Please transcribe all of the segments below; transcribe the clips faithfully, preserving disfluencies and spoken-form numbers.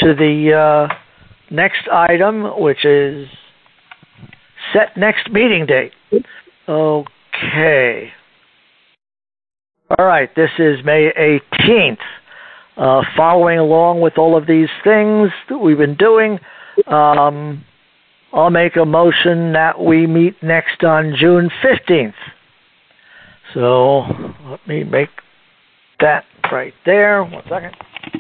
to the uh, next item, which is set next meeting date. Okay. All right, this is May eighteenth. Uh, following along with all of these things that we've been doing, um, I'll make a motion that we meet next on June fifteenth. So let me make that right there. One second.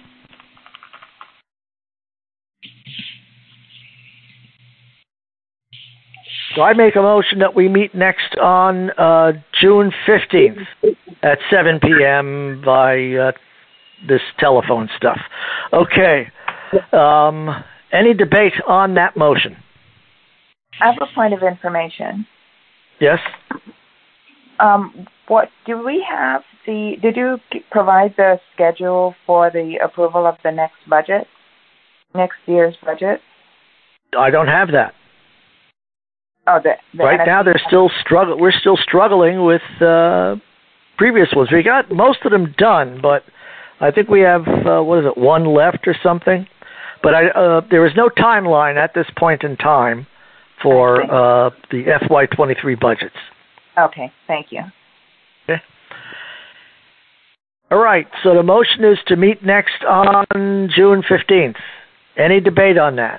So I make a motion that we meet next on uh, June fifteenth at seven p.m. by uh, this telephone stuff. Okay. Um, any debate on that motion? I have a point of information. Yes? Um, what do we have the, did you provide the schedule for the approval of the next budget, next year's budget? I don't have that. Oh, the, the right N F P now they're still struggle. We're still struggling with uh, previous ones. We got most of them done, but I think we have uh, what is it, one left or something. But I, uh, there is no timeline at this point in time for uh, the F Y twenty-three budgets. Okay, thank you. Okay. All right. So the motion is to meet next on June fifteenth. Any debate on that?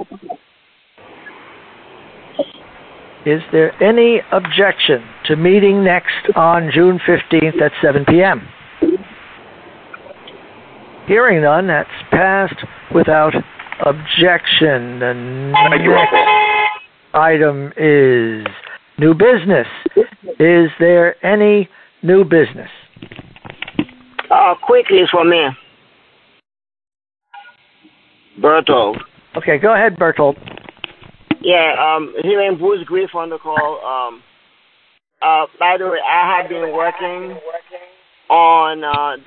Is there any objection to meeting next on June fifteenth at seven p.m.? Hearing none, that's passed without objection. The next item is new business. Is there any new business? Uh, quickly for me. Bertold. Okay, go ahead, Bertold. Yeah, um, hearing Bruce Grief on the call. Um, uh, by the way, I have been working on uh,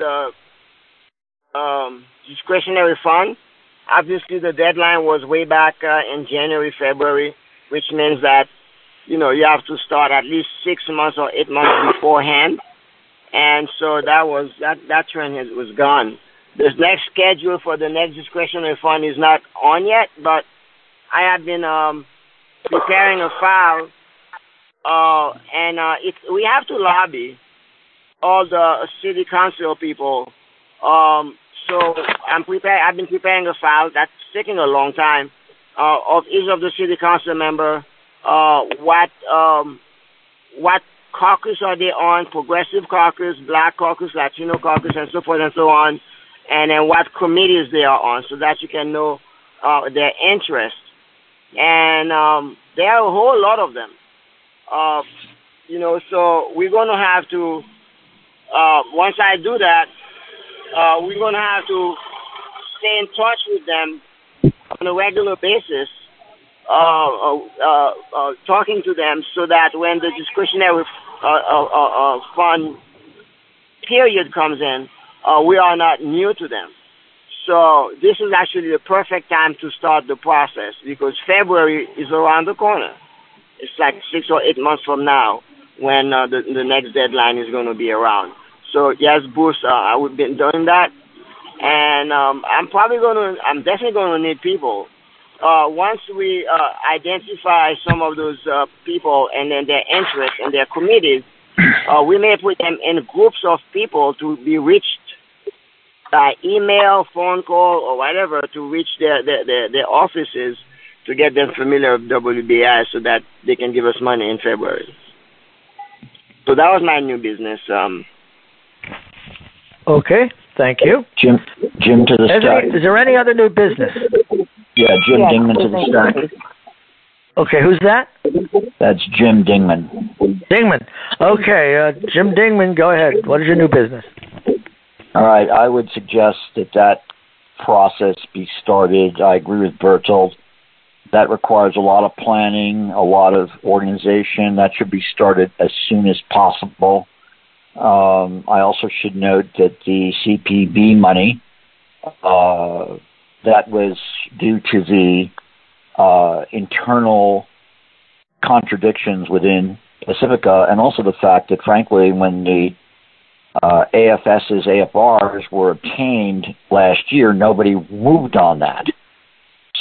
the um, discretionary fund. Obviously, the deadline was way back uh, in January, February, which means that, you know, you have to start at least six months or eight months beforehand. And so that was that, that trend has, was gone. The next schedule for the next discretionary fund is not on yet, but I have been um, preparing a file, uh, and uh, it's, we have to lobby all the city council people. Um, so I'm prepare, I've been preparing a file that's taking a long time uh, of each of the city council member. Uh, what um, what caucus are they on? Progressive caucus, Black caucus, Latino caucus, and so forth and so on. And then what committees they are on, so that you can know uh, their interest. And um, there are a whole lot of them. Uh, you know, so we're going to have to, uh, once I do that, uh, we're going to have to stay in touch with them on a regular basis, uh, uh, uh, talking to them so that when the discretionary uh, uh, uh, fund period comes in, uh, we are not new to them. So this is actually the perfect time to start the process because February is around the corner. It's like six or eight months from now when uh, the, the next deadline is going to be around. So yes, Bruce, uh, I would be doing that. And um, I'm probably going to, I'm definitely going to need people. Uh, once we uh, identify some of those uh, people and then their interests and their committees, uh, we may put them in groups of people to be reached by email, phone call, or whatever to reach their, their, their, their offices to get them familiar with W B I so that they can give us money in February. So that was my new business. Um, okay, thank you. Jim, Jim to the is, stack. there, is there any other new business? Yeah, Jim yeah, Dingman to the stack. Okay, who's that? That's Jim Dingman. Dingman. Okay, uh, Jim Dingman, go ahead. What is your new business? All right, I would suggest that that process be started. I agree with Bertold. That requires a lot of planning, a lot of organization. That should be started as soon as possible. Um, I also should note that the C P B money, uh, that was due to the uh, internal contradictions within Pacifica, and also the fact that, frankly, when the uh, A F S's A F Rs were obtained last year, nobody moved on that.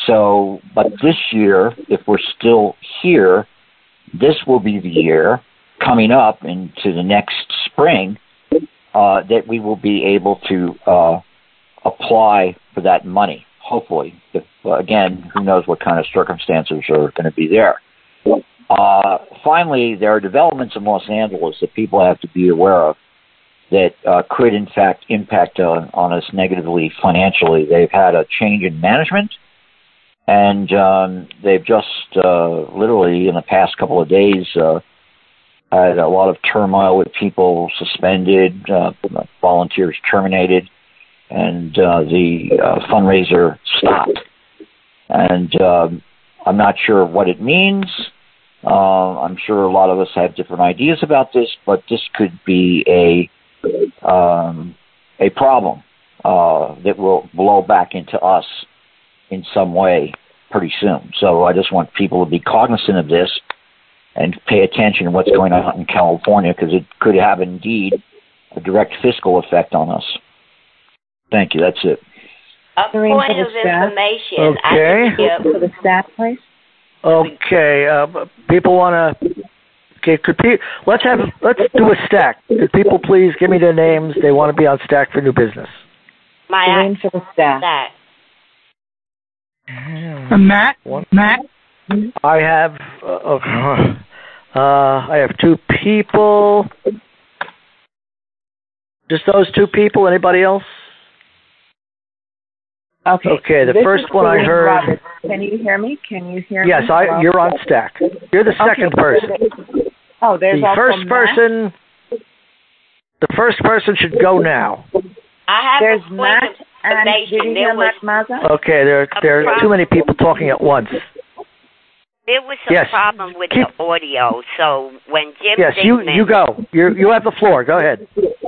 So, but this year, if we're still here, this will be the year coming up into the next spring uh, that we will be able to uh, apply for that money, hopefully. If, uh, again, who knows what kind of circumstances are going to be there. Uh, finally, there are developments in Los Angeles that people have to be aware of that uh, could, in fact, impact uh, on us negatively financially. They've had a change in management, and um, they've just uh, literally in the past couple of days uh, had a lot of turmoil with people suspended, uh, volunteers terminated, and uh, the uh, fundraiser stopped. And um, I'm not sure what it means. Uh, I'm sure a lot of us have different ideas about this, but this could be a um, a problem uh, that will blow back into us in some way pretty soon. So I just want people to be cognizant of this and pay attention to what's going on in California, because it could have indeed a direct fiscal effect on us. Thank you. That's it. A point of information. Okay. I For the staff, please. Okay. Uh, people want to. Okay. Could pe- let's have let's do a stack. Could people please give me their names? They want to be on stack for new business. My Name for the staff. stack. Uh, Matt. One. Matt. I have. Uh, okay. uh, I have two people. Just those two people. Anybody else? Okay. Okay, the This first is one I Colleen heard. Roberts. Can you hear me? Can you hear Yes, me? I. Hello? You're on stack. You're the second Okay. person. Oh, there's The also first Matt. person. The first person should go now. I have There's a point Matt of and did information. you There hear was, Matt Mazza? Okay, there there are too many people talking at once. there was some Yes. problem with Keep- the audio, so when Jim Yes, you Dinkman, you go. You you have the floor. Go ahead.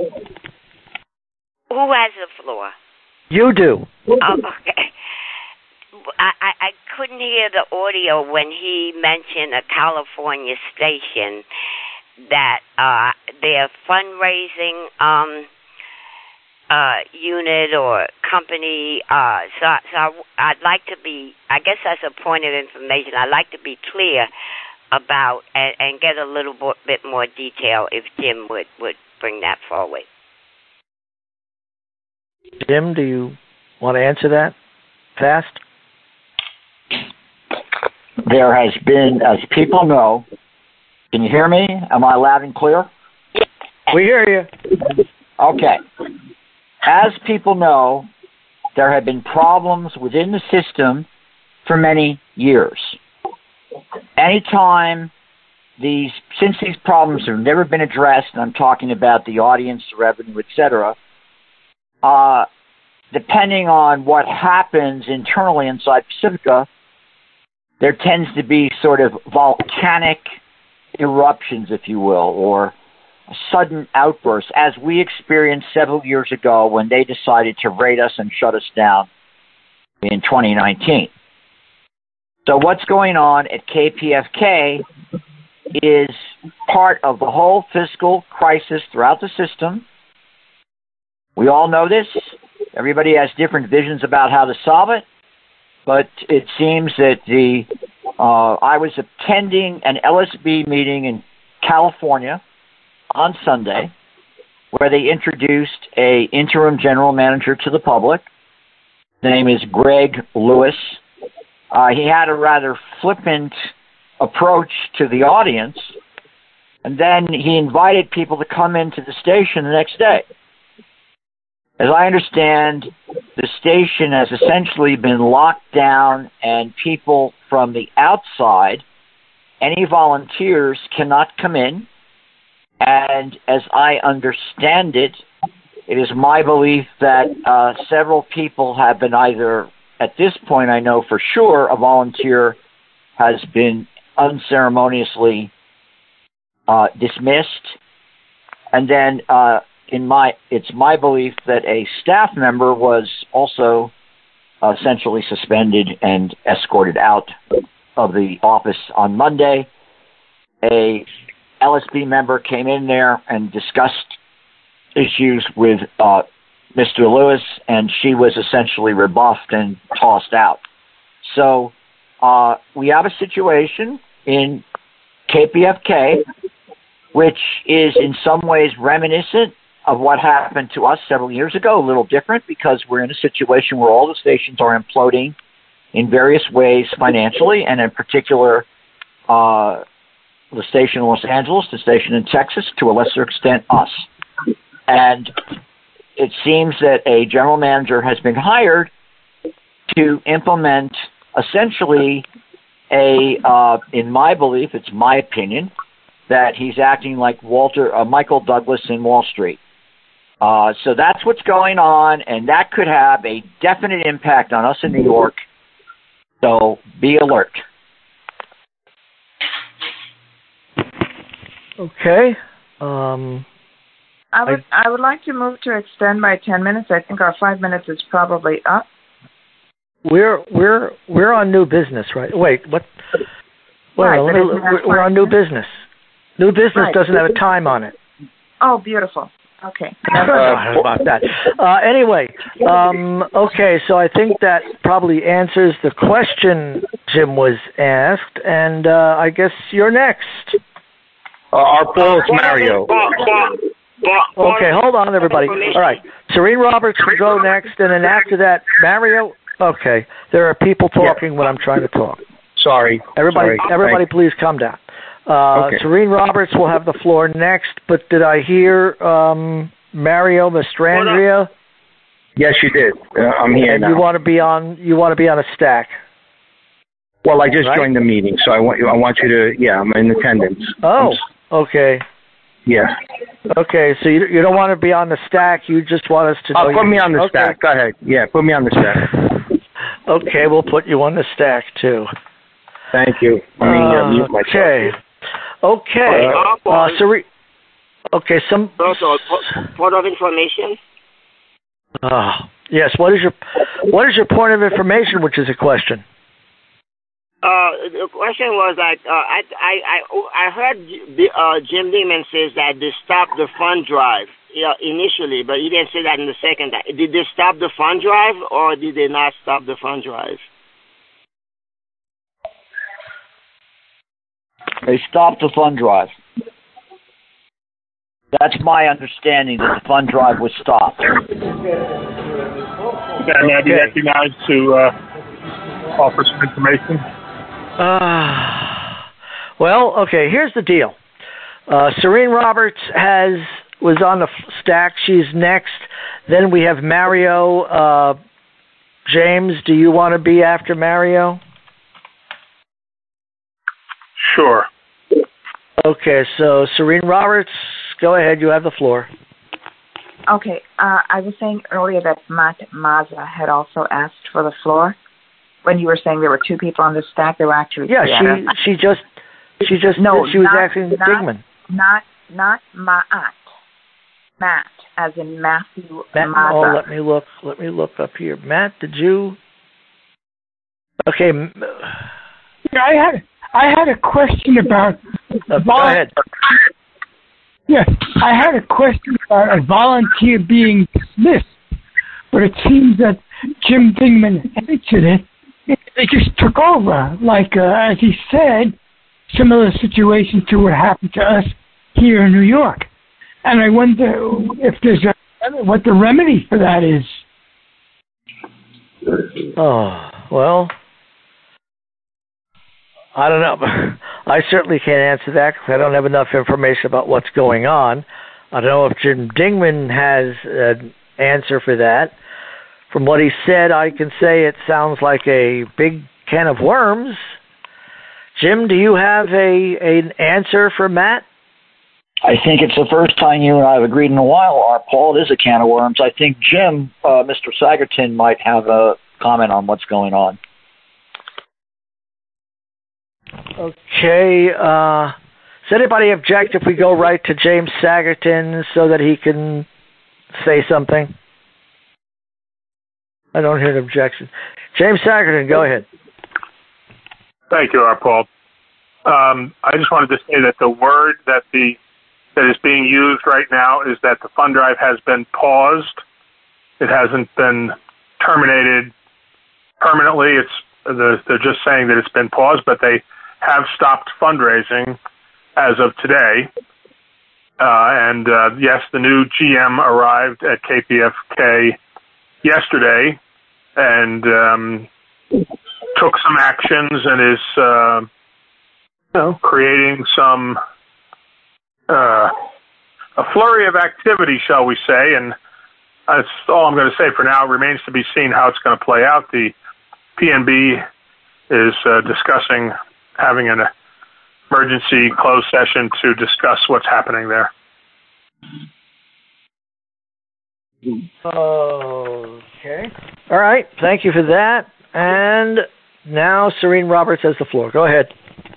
who has the floor? You do. Oh, okay. I, I, I couldn't hear the audio when he mentioned a California station that uh, their fundraising um, uh, unit or company. Uh, so, so I, I'd like to be. I guess that's a point of information. I'd like to be clear about and, and get a little bit more detail if Jim would, would bring that forward. Jim, do you want to answer that fast? There has been, as people know, can you hear me? Am I loud and clear? We hear you. Okay. As people know, there have been problems within the system for many years. Anytime these, since these problems have never been addressed, and I'm talking about the audience, the revenue, et cetera, uh, depending on what happens internally inside Pacifica, there tends to be sort of volcanic eruptions, if you will, or sudden outbursts, as we experienced several years ago when they decided to raid us and shut us down in twenty nineteen. So what's going on at K P F K is part of the whole fiscal crisis throughout the system. We all know this. Everybody has different visions about how to solve it. But it seems that the uh, I was attending an L S B meeting in California on Sunday, where they introduced a interim general manager to the public. The name is Greg Lewis. Uh, he had a rather flippant approach to the audience, and then he invited people to come into the station the next day. As I understand, the station has essentially been locked down, and people from the outside, any volunteers, cannot come in. And as I understand it, it is my belief that uh, several people have been either, at this point I know for sure, a volunteer has been unceremoniously uh, dismissed. And then uh, in my, it's my belief that a staff member was also uh, essentially suspended and escorted out of the office on Monday. A L S B member came in there and discussed issues with uh, Mister Lewis, and she was essentially rebuffed and tossed out. So uh, we have a situation in K P F K, which is in some ways reminiscent of what happened to us several years ago, a little different because we're in a situation where all the stations are imploding in various ways financially, and in particular, uh, the station in Los Angeles, the station in Texas, to a lesser extent, us. And it seems that a general manager has been hired to implement essentially a, uh, in my belief, it's my opinion, that he's acting like Walter, uh, Michael Douglas in Wall Street. Uh, so that's what's going on, and that could have a definite impact on us in New York. So be alert. Okay. Um, I would I, I would like to move to extend by ten minutes. I think our five minutes is probably up. We're we're we're on new business, right? Wait, what? Wait, right, let me, we're, we're on new business. New business right. doesn't have a time on it. Oh, beautiful. Okay. Uh, about that. Uh, anyway, um, okay, so I think that probably answers the question Jim was asked, and uh, I guess you're next. Uh, our Paul is Mario. Okay, hold on, everybody. All right, Serene Roberts will go next, and then after that, Mario. Okay, there are people talking yeah. when I'm trying to talk. Sorry. Everybody, Sorry. everybody, please calm down. Uh, okay. Serene Roberts will have the floor next, but did I hear um, Mario Mastrandria? Yes, you did. Uh, I'm here and now. you want to be on? You want to be on a stack? Well, I just right? joined the meeting, so I want you. I want you to. Yeah, I'm in attendance. Oh, okay. Yeah. Okay, so you you don't want to be on the stack. You just want us to. Oh, know put you, me on the okay. stack. Go ahead. Yeah, put me on the stack. Okay, we'll put you on the stack too. Thank you. I mean, uh, uh, mute myself. Okay. Okay. Uh, uh, Seri- okay. Some. Also, point of information. Uh, yes. What is your What is your point of information? Which is a question. Uh, the question was that uh, I I I I heard uh, Jim Dingman says that they stopped the fund drive yeah, initially, but he didn't say that in the second. Did they stop the fund drive, or did they not stop the fund drive? They stopped the fund drive. That's my understanding, that the fund drive was stopped. Okay, may I be recognized to uh, offer some information? Uh, well, okay, here's the deal. Uh, Serene Roberts has was on the stack. She's next. Then we have Mario. Uh, James, do you want to be after Mario? Sure. Okay, so Serene Roberts, go ahead. You have the floor. Okay, uh, I was saying earlier that Matt Mazza had also asked for the floor. When you were saying there were two people on the stack, there were actually yeah. Three. She she just she just no, she was not, asking not, Dingman. Not not Matt, Matt, as in Matthew Matt, Mazza. oh, let me look. Let me look up here. Matt, did you? Okay. Yeah, I had I had a question about. Uh, go ahead. Yes, I had a question about a volunteer being dismissed, but it seems that Jim Dingman answered it. They just took over, like uh, as he said, similar situation to what happened to us here in New York. And I wonder if there's a, what the remedy for that is. Oh, well, I don't know. I certainly can't answer that because I don't have enough information about what's going on. I don't know if Jim Dingman has an answer for that. From what he said, I can say it sounds like a big can of worms. Jim, do you have a an answer for Matt? I think it's the first time you and I have agreed in a while, our Paul, it is a can of worms. I think Jim, uh, Mister Sagerton, might have a comment on what's going on. Okay. Uh, does anybody object if we go right to James Sagerton so that he can say something? I don't hear an objection. James Sagerton, go ahead. Thank you, R. Paul. Um, I just wanted to say that the word that the that is being used right now is that the fund drive has been paused. It hasn't been terminated permanently. It's the, they're just saying that it's been paused, but they have stopped fundraising as of today. Uh, and uh, yes, the new G M arrived at K P F K yesterday and um, took some actions and is uh, you know, creating some uh, a flurry of activity, shall we say, and that's all I'm going to say for now. It remains to be seen how it's going to play out. The P N B is uh, discussing having an emergency closed session to discuss what's happening there. Okay. All right. Thank you for that. And now Serene Roberts has the floor. Go ahead.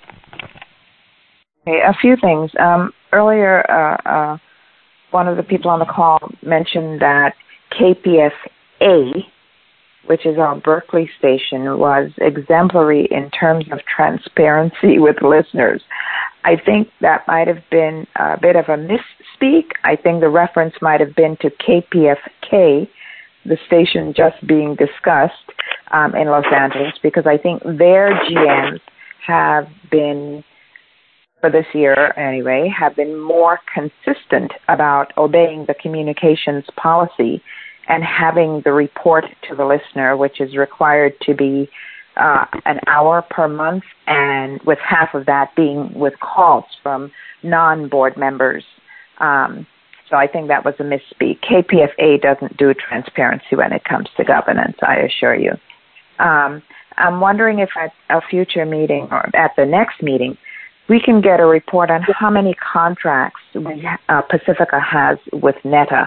Okay, a few things. Um, earlier, uh, uh, one of the people on the call mentioned that K P F A, which is our Berkeley station, was exemplary in terms of transparency with listeners. I think that might have been a bit of a misspeak. I think the reference might have been to K P F K, the station just being discussed um, in Los Angeles, because I think their G Ms have been, for this year anyway, have been more consistent about obeying the communications policy and having the report to the listener, which is required to be uh, an hour per month, and with half of that being with calls from non-board members. Um, so I think that was a misspeak. K P F A doesn't do transparency when it comes to governance, I assure you. Um, I'm wondering if at a future meeting or at the next meeting, we can get a report on how many contracts we, uh, Pacifica has with NETA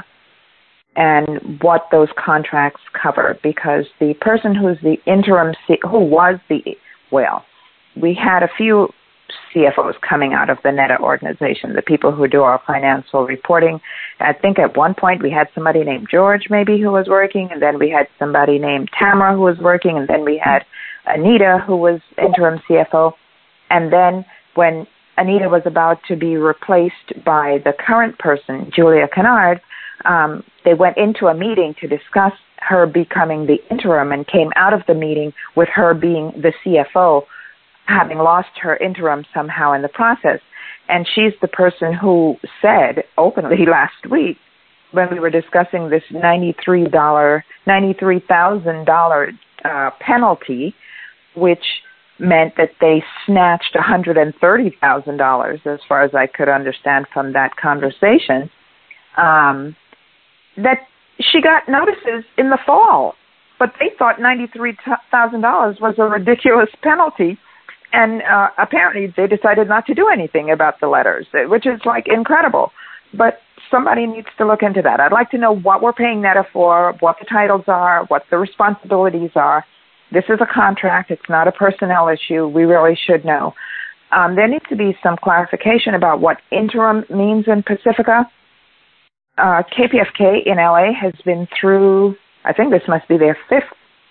and what those contracts cover, because the person who's the interim, C- who was the, well, we had a few C F Os coming out of the NETA organization, the people who do our financial reporting. I think at one point we had somebody named George maybe who was working, and then we had somebody named Tamara who was working, and then we had Anita who was interim C F O. And then when Anita was about to be replaced by the current person, Julia Kennard, um, they went into a meeting to discuss her becoming the interim and came out of the meeting with her being the C F O, having lost her interim somehow in the process. And she's the person who said openly last week when we were discussing this ninety-three thousand dollars ninety-three thousand dollars uh, penalty, which meant that they snatched one hundred thirty thousand dollars, as far as I could understand from that conversation, um, that she got notices in the fall, but they thought ninety-three thousand dollars was a ridiculous penalty. And uh, apparently they decided not to do anything about the letters, which is like incredible. But somebody needs to look into that. I'd like to know what we're paying NETA for, what the titles are, what the responsibilities are. This is a contract. It's not a personnel issue. We really should know. Um, there needs to be some clarification about what interim means in Pacifica. Uh, K P F K in L A has been through, I think this must be their fifth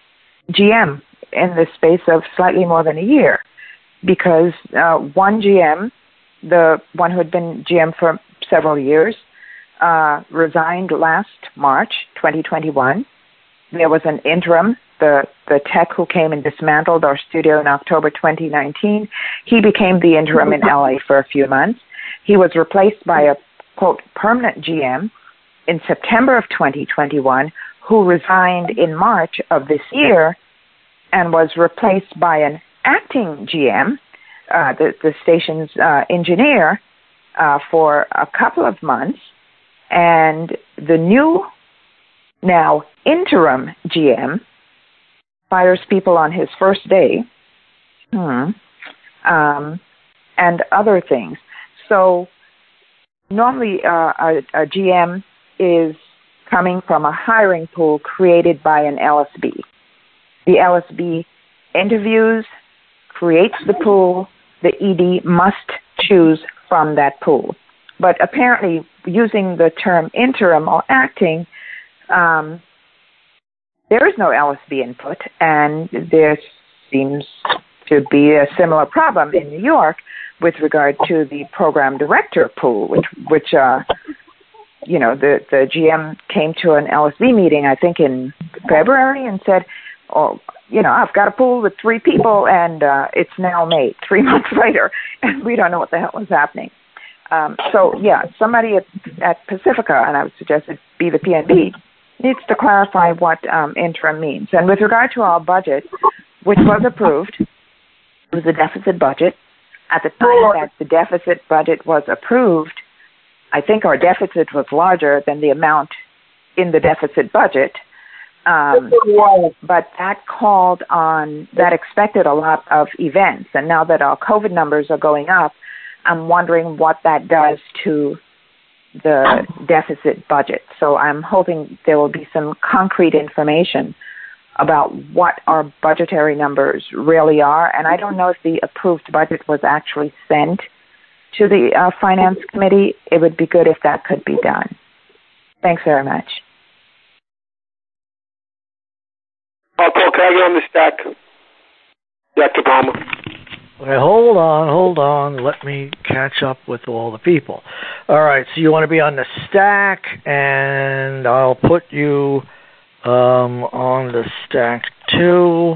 G M in the space of slightly more than a year, because uh, one G M, the one who had been G M for several years, uh, resigned last March twenty twenty-one. There was an interim, the, the tech who came and dismantled our studio in October twenty nineteen. He became the interim in L A for a few months. He was replaced by a, quote, permanent G M in September of twenty twenty-one, who resigned in March of this year and was replaced by an acting G M, uh, the, the station's uh, engineer, uh, for a couple of months. And the new, now interim G M fires people on his first day, hmm, um, and other things. So normally uh, a, a G M is coming from a hiring pool created by an L S B. The L S B interviews, creates the pool, the E D must choose from that pool. But apparently, using the term interim or acting, um, there is no L S B input, and there seems to be a similar problem in New York with regard to the program director pool, which, which uh, you know, the, the G M came to an L S B meeting, I think in February, and said, oh, you know, I've got a pool with three people, and uh, it's now May, three months later, and we don't know what the hell is happening. Um, so, yeah, somebody at, at Pacifica, and I would suggest it be the P N B, needs to clarify what um, interim means. And with regard to our budget, which was approved, it was a deficit budget. At the time that the deficit budget was approved, I think our deficit was larger than the amount in the deficit budget. Um, but that called on, that expected a lot of events. And now that our COVID numbers are going up, I'm wondering what that does to the deficit budget. So I'm hoping there will be some concrete information about what our budgetary numbers really are. And I don't know if the approved budget was actually sent to the uh, Finance Committee. It would be good if that could be done. Thanks very much. Uh, Paul, can I get on the stack? Doctor Palmer. Okay, hold on, hold on. Let me catch up with all the people. All right, so you want to be on the stack, and I'll put you um, on the stack too.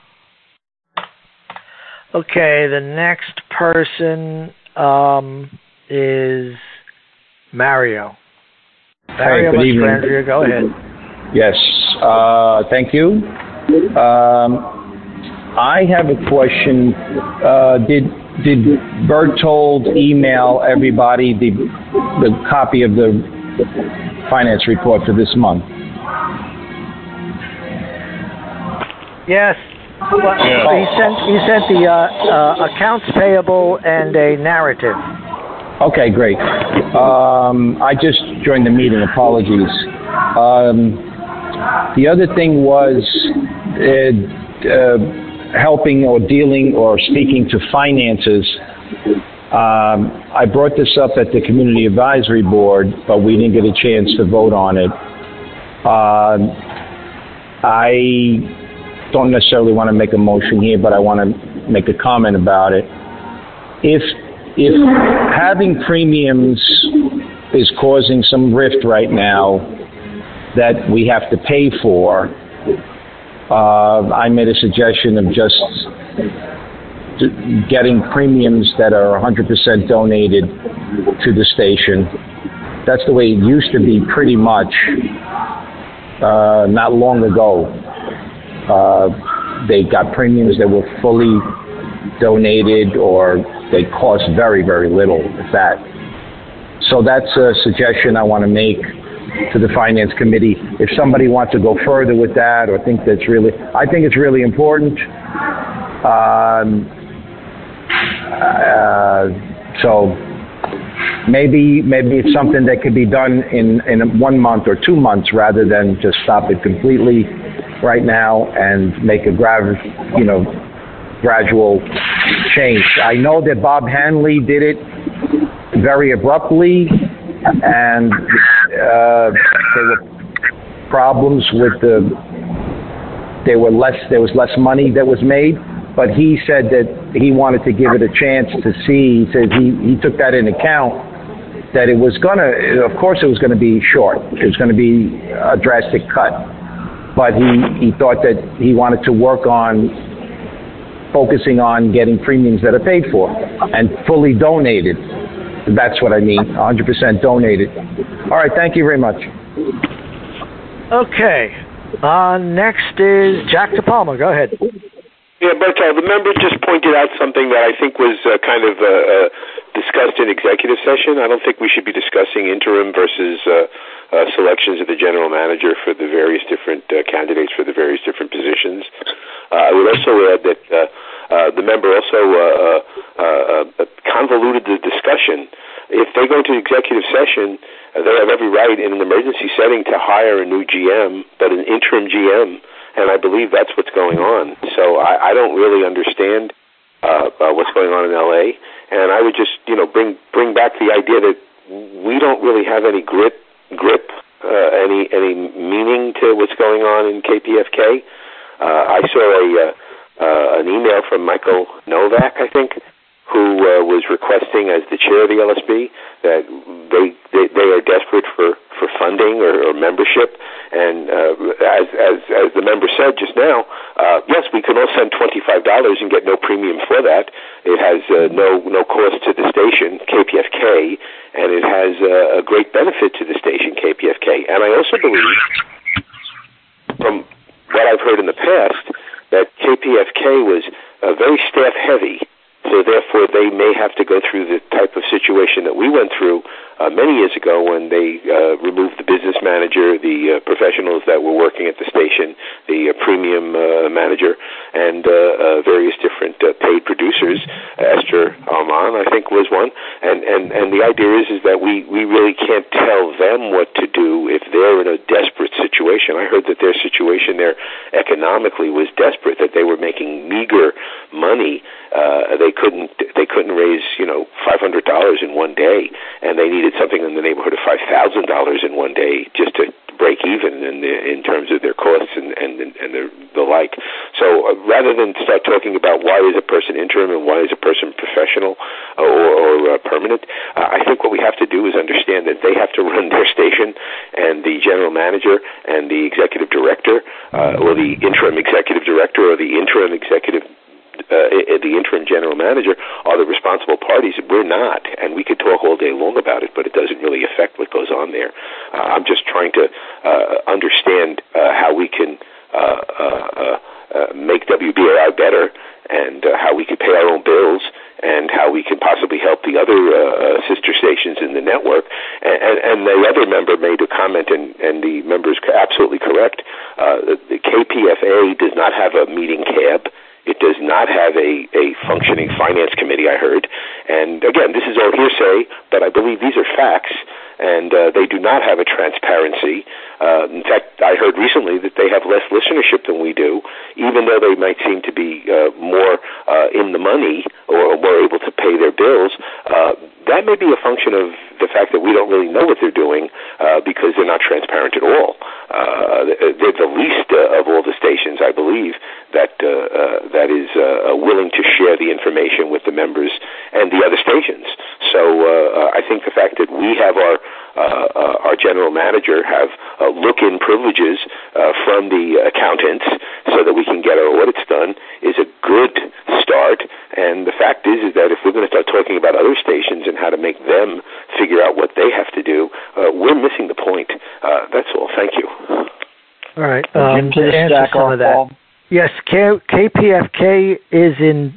Okay, the next person um, is Mario. Mario Hi, good evening. Mastrandria, go ahead. Yes, uh, thank you. Um, I have a question. Uh, did did Berthold email everybody the the copy of the finance report for this month? Yes. Well, he sent he sent the uh, uh, accounts payable and a narrative. Okay, great. Um, I just joined the meeting. Apologies. Um, the other thing was uh, uh, helping or dealing or speaking to finances. Um, I brought this up at the Community Advisory Board, but we didn't get a chance to vote on it. Uh, I don't necessarily want to make a motion here, but I want to make a comment about it. If if having premiums is causing some rift right now that we have to pay for, uh, I made a suggestion of just getting premiums that are one hundred percent donated to the station. That's the way it used to be pretty much uh, not long ago. Uh, they got premiums that were fully donated, or they cost very, very little, if that. So that's a suggestion I want to make to the Finance Committee. If somebody wants to go further with that, or think that's really, I think it's really important. Um, uh, so maybe maybe it's something that could be done in, in one month or two months rather than just stop it completely right now and make a grav, you know, gradual change. I know that Bob Hanley did it very abruptly, and uh, there were problems with the. There were less. There was less money that was made, but he said that he wanted to give it a chance to see. He says he he took that in account, that it was gonna. Of course, it was going to be short. It was going to be a drastic cut. But he, he thought that he wanted to work on focusing on getting premiums that are paid for and fully donated. That's what I mean, one hundred percent donated. All right, thank you very much. Okay, uh, next is Jack DePalma. Go ahead. Yeah, Berthold, the member just pointed out something that I think was uh, kind of uh, uh, discussed in executive session. I don't think we should be discussing interim versus uh, uh, selections of the general manager for the various different uh, candidates for the various different positions. Uh, I would also add that uh, uh, the member also uh, uh, uh, convoluted the discussion. If they go into executive session, uh, they have every right in an emergency setting to hire a new G M, but an interim G M. And I believe that's what's going on. So I, I don't really understand uh, uh, what's going on in L A. And I would just, you know, bring bring back the idea that we don't really have any grip, grip, uh, any any meaning to what's going on in K P F K. Uh, I saw a uh, uh, an email from Michael Novak, I think, who uh, was requesting, as the chair of the L S B, that they they, they are desperate for, for funding or, or membership. And uh, as, as as the member said just now, uh, yes, we can all send twenty-five dollars and get no premium for that. It has uh, no no cost to the station, K P F K, and it has uh, a great benefit to the station, K P F K. And I also believe, from what I've heard in the past, that K P F K was uh, very staff-heavy, so therefore they may have to go through the type of situation that we went through uh, many years ago when they uh, removed the business manager, the uh, professionals that were working at the station, the uh, premium uh, manager, and uh, uh, various different uh, paid producers. Esther Alman, I think, was one. And, and, and the idea is, is that we, we really can't tell them what to do if they're in a desperate situation. I heard that their situation there economically was desperate, that they were making meager money. Uh, they couldn't they couldn't raise, you know, five hundred dollars in one day, and they needed something in the neighborhood of five thousand dollars in one day just to break even in the, in terms of their costs and and and the, the like. So uh, rather than start talking about why is a person interim and why is a person professional or, or uh, permanent, uh, I think what we have to do is understand that they have to run their station, and the general manager and the executive director, uh, or the interim executive director or the interim executive Uh, the interim general manager are the responsible parties. We're not, and we could talk all day long about it, but it doesn't really affect what goes on there. Uh, I'm just trying to uh, understand uh, how we can uh, uh, uh, make W B A I better, and uh, how we can pay our own bills, and how we can possibly help the other uh, sister stations in the network. And, and, and the other member made a comment, and, and the member is absolutely correct. Uh, the K P F A does not have a meeting cab. It does not have a, a functioning finance committee, I heard. And again, this is all hearsay, but I believe these are facts, and uh, they do not have a transparency. Uh, in fact, I heard recently that they have less listenership than we do, even though they might seem to be uh, more uh, in the money or more able to pay their bills. Uh, that may be a function of the fact that we don't really know what they're doing uh, because they're not transparent at all. Uh, they're the least uh, of all the stations, I believe, that uh, uh, that is uh, willing to share the information with the members and the other stations. So uh, I think the fact that we have our uh, uh, our general manager have uh, look-in privileges uh, from the accountants so that we can get our audits done is a good start. And the fact is, is that if we're going to start talking about other stations and how to make them figure out what they have to do, uh, we're missing the point. Uh, that's all. Thank you. All right. Um, to answer some of that. Yes, K- KPFK is in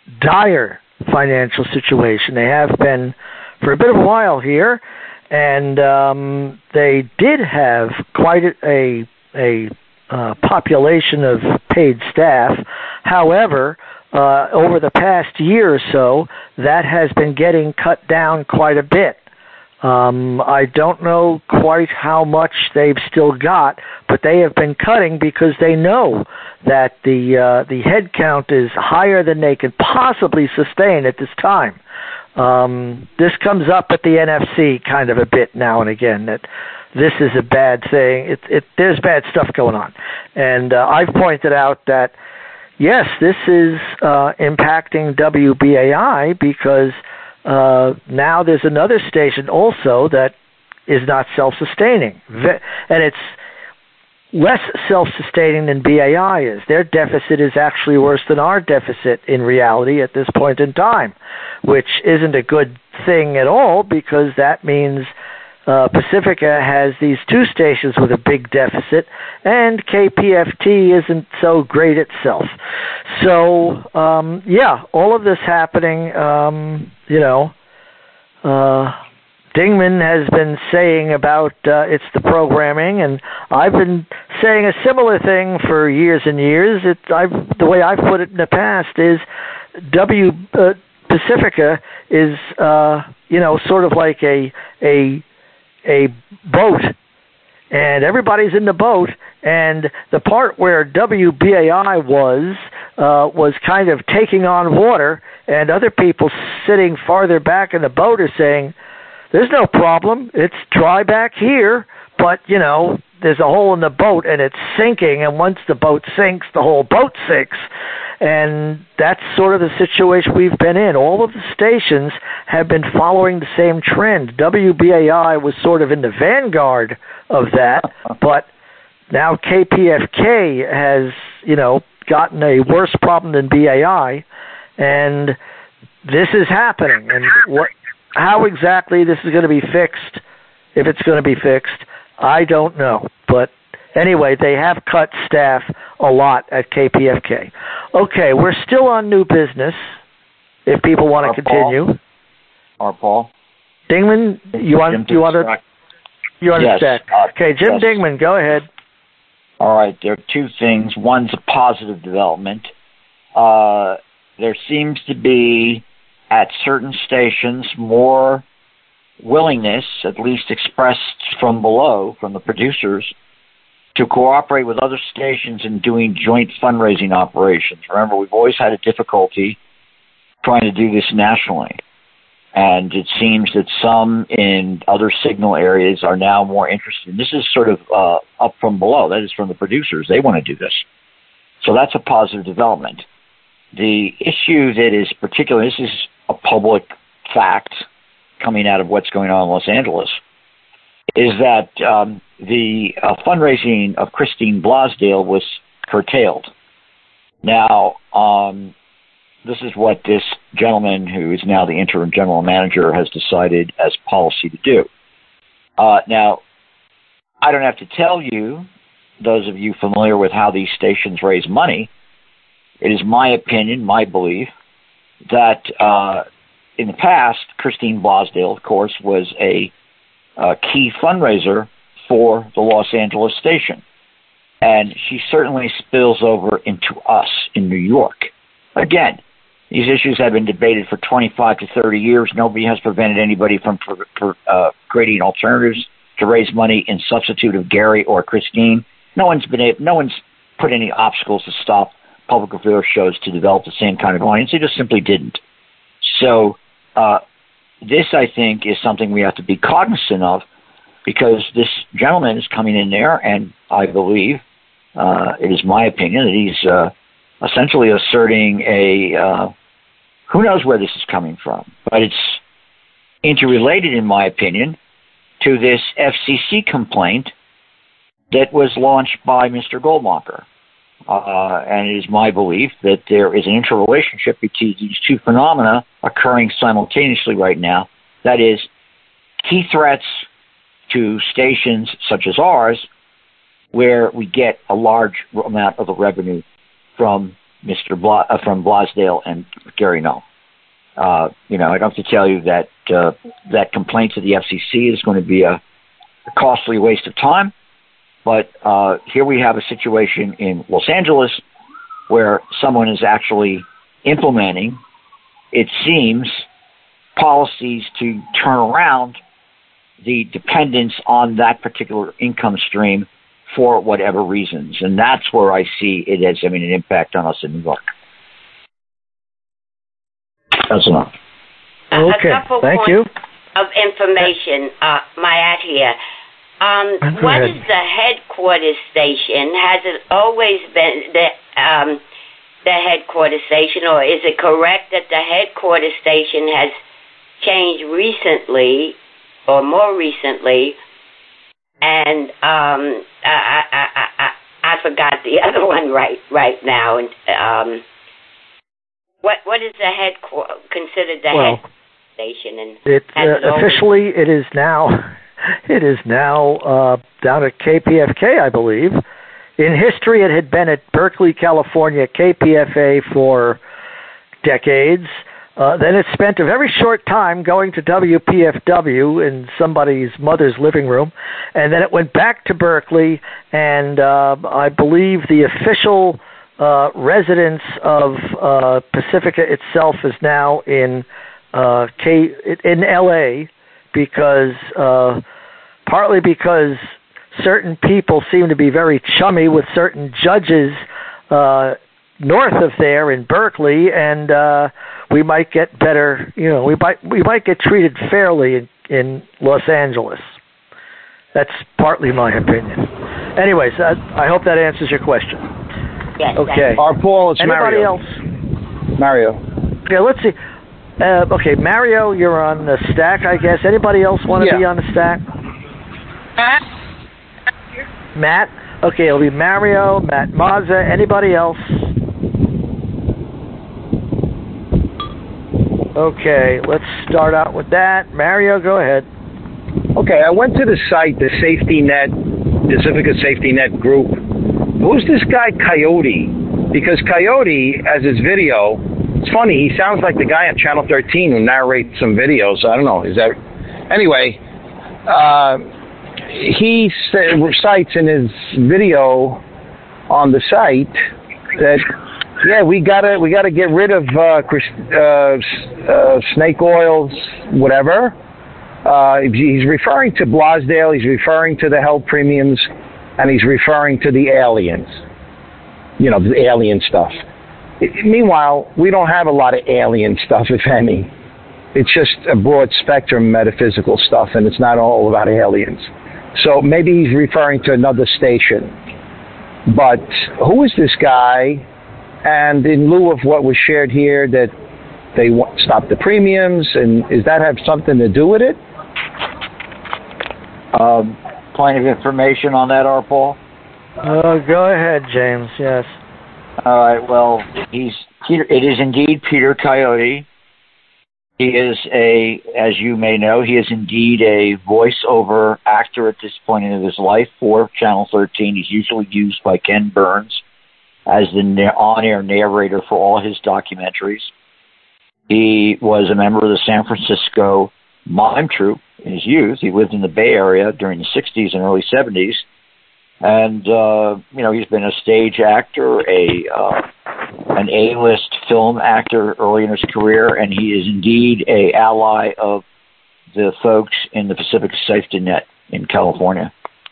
dire financial situation. They have been for a bit of a while here, and um, they did have quite a a uh, population of paid staff. However, uh, over the past year or so, that has been getting cut down quite a bit. Um, I don't know quite how much they've still got, but they have been cutting because they know that the uh, the head count is higher than they can possibly sustain at this time. Um, this comes up at the N F C kind of a bit now and again, that this is a bad thing. It, it, there's bad stuff going on. And uh, I've pointed out that, yes, this is uh, impacting W B A I because Uh, now there's another station also that is not self-sustaining. And it's less self-sustaining than B A I is. Their deficit is actually worse than our deficit in reality at this point in time, which isn't a good thing at all because that means uh, Pacifica has these two stations with a big deficit, and K P F T isn't so great itself. So, um, yeah, all of this happening, um, you know, uh, Dingman has been saying about uh, it's the programming, and I've been saying a similar thing for years and years. It, I've, the way I've put it in the past is W uh, Pacifica is, uh, you know, sort of like a a a boat, and everybody's in the boat, and the part where W B A I was uh, was kind of taking on water, and other people sitting farther back in the boat are saying, there's no problem, it's dry back here, but, you know, there's a hole in the boat, and it's sinking, and once the boat sinks, the whole boat sinks. And that's sort of the situation we've been in. All of the stations have been following the same trend. W B A I was sort of in the vanguard of that, but now K P F K has, you know, gotten a worse problem than B A I, and this is happening. And what, how exactly this is going to be fixed, if it's going to be fixed, I don't know. But anyway, they have cut staff a lot at K P F K. Okay, we're still on new business, if people want to continue. Our Paul. Dingman, you want, Jim you want to... You're on yes. the stack. Okay, Jim yes. Dingman, go ahead. All right, there are two things. One's a positive development. Uh, there seems to be, at certain stations, more willingness, at least expressed from below, from the producers, to cooperate with other stations in doing joint fundraising operations. Remember, we've always had a difficulty trying to do this nationally. And it seems that some in other signal areas are now more interested. This is sort of uh, up from below. That is from the producers. They want to do this. So that's a positive development. The issue that is particular, this is a public fact coming out of what's going on in Los Angeles, is that um, the uh, fundraising of Christine Blasdale was curtailed. Now, um, this is what this gentleman, who is now the interim general manager, has decided as policy to do. Uh, now, I don't have to tell you, those of you familiar with how these stations raise money, it is my opinion, my belief, that uh, in the past, Christine Blasdale, of course, was a, a key fundraiser for the Los Angeles station. And she certainly spills over into us in New York. Again, these issues have been debated for twenty-five to thirty years. Nobody has prevented anybody from per, per, uh, creating alternatives to raise money in substitute of Gary or Christine. No one's been able, no one's put any obstacles to stop public affairs shows to develop the same kind of audience. They just simply didn't. So uh, this, I think, is something we have to be cognizant of, because this gentleman is coming in there, and I believe, uh, it is my opinion, that he's uh, essentially asserting a, uh, who knows where this is coming from, but it's interrelated, in my opinion, to this F C C complaint that was launched by Mister Goldmacher. Uh, and it is my belief that there is an interrelationship between these two phenomena occurring simultaneously right now. That is, key threats to stations such as ours, where we get a large amount of the revenue from Mister Bla- uh, from Blasdale and Gary Null. Uh, you know, I don't have to tell you that uh, that complaint to the F C C is going to be a, a costly waste of time. But uh, here we have a situation in Los Angeles where someone is actually implementing, it seems, policies to turn around the dependence on that particular income stream for whatever reasons. And that's where I see it as having an impact on us in New York. That's enough. Okay, a couple thank points you. Of information, uh, my ad here. Um, Go what ahead. is the headquarters station? Has it always been the um, the headquarters station, or is it correct that the headquarters station has changed recently, or more recently? And um, I, I, I, I, I forgot the other one right right now. And um, what what is the headquarters considered the Well, head station? And it, has uh, it always- officially, it is now. It is now uh, down at K P F K, I believe. In history, it had been at Berkeley, California, K P F A for decades. Uh, then it spent a very short time going to W P F W in somebody's mother's living room. And then it went back to Berkeley, and uh, I believe the official uh, residence of uh, Pacifica itself is now in uh, K in L A, because uh, partly because certain people seem to be very chummy with certain judges uh, north of there in Berkeley, and uh, we might get better. You know, we might we might get treated fairly in, in Los Angeles. That's partly my opinion. Anyways, I, I hope that answers your question. Yes. Okay. Our Paul, it's Anybody Mario. else? Mario. Okay, let's see. Uh, okay, Mario, you're on the stack, I guess. Anybody else want to Yeah. be on the stack? Matt? Matt? Okay, it'll be Mario, Matt Mazza. Anybody else? Okay, let's start out with that. Mario, go ahead. Okay, I went to the site, the Safety Net, Pacifica Safety Net group. Who's this guy, Coyote? Because Coyote, as his video, it's funny, he sounds like the guy on Channel thirteen who narrates some videos. I don't know, is that... Anyway, uh, he recites in his video on the site that, yeah, we gotta we gotta get rid of uh, uh, uh, snake oils, whatever. Uh, he's referring to Blasdale, he's referring to the health premiums, and he's referring to the aliens. You know, the alien stuff. It, meanwhile, we don't have a lot of alien stuff, if any. It's just a broad spectrum metaphysical stuff, and it's not all about aliens. So maybe he's referring to another station. But who is this guy? And in lieu of what was shared here, that they want, stop the premiums, and does that have something to do with it? Um, plenty of information on that, R. Paul? Uh, go ahead, James, yes. All right, well, he's Peter. It is indeed Peter Coyote. He is a, as you may know, he is indeed a voiceover actor at this point in his life for Channel thirteen. He's usually used by Ken Burns as the on-air narrator for all his documentaries. He was a member of the San Francisco Mime Troupe in his youth. He lived in the Bay Area during the sixties and early seventies. And, uh, you know, he's been a stage actor, a uh, an A-list film actor early in his career, and he is indeed a ally of the folks in the Pacific Safety Net in California.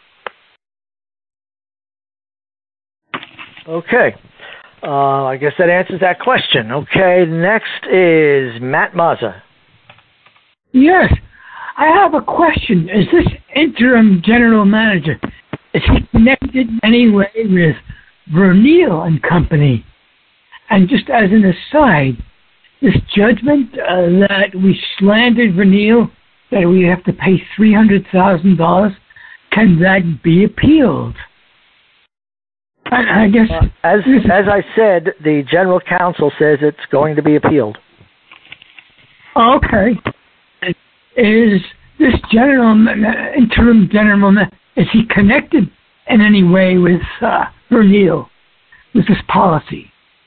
Okay. Uh, I guess that answers that question. Okay, next is Matt Mazza. Yes, I have a question. Is this interim general manager, is he connected in any way with Vernile and Company? And just as an aside, this judgment uh, that we slandered Vernile, that we have to pay three hundred thousand dollars, can that be appealed? I, I guess... Uh, as, as I said, the general counsel says it's going to be appealed. Okay. Is this general, interim general, is he connected in any way with uh, Vernile, with this policy?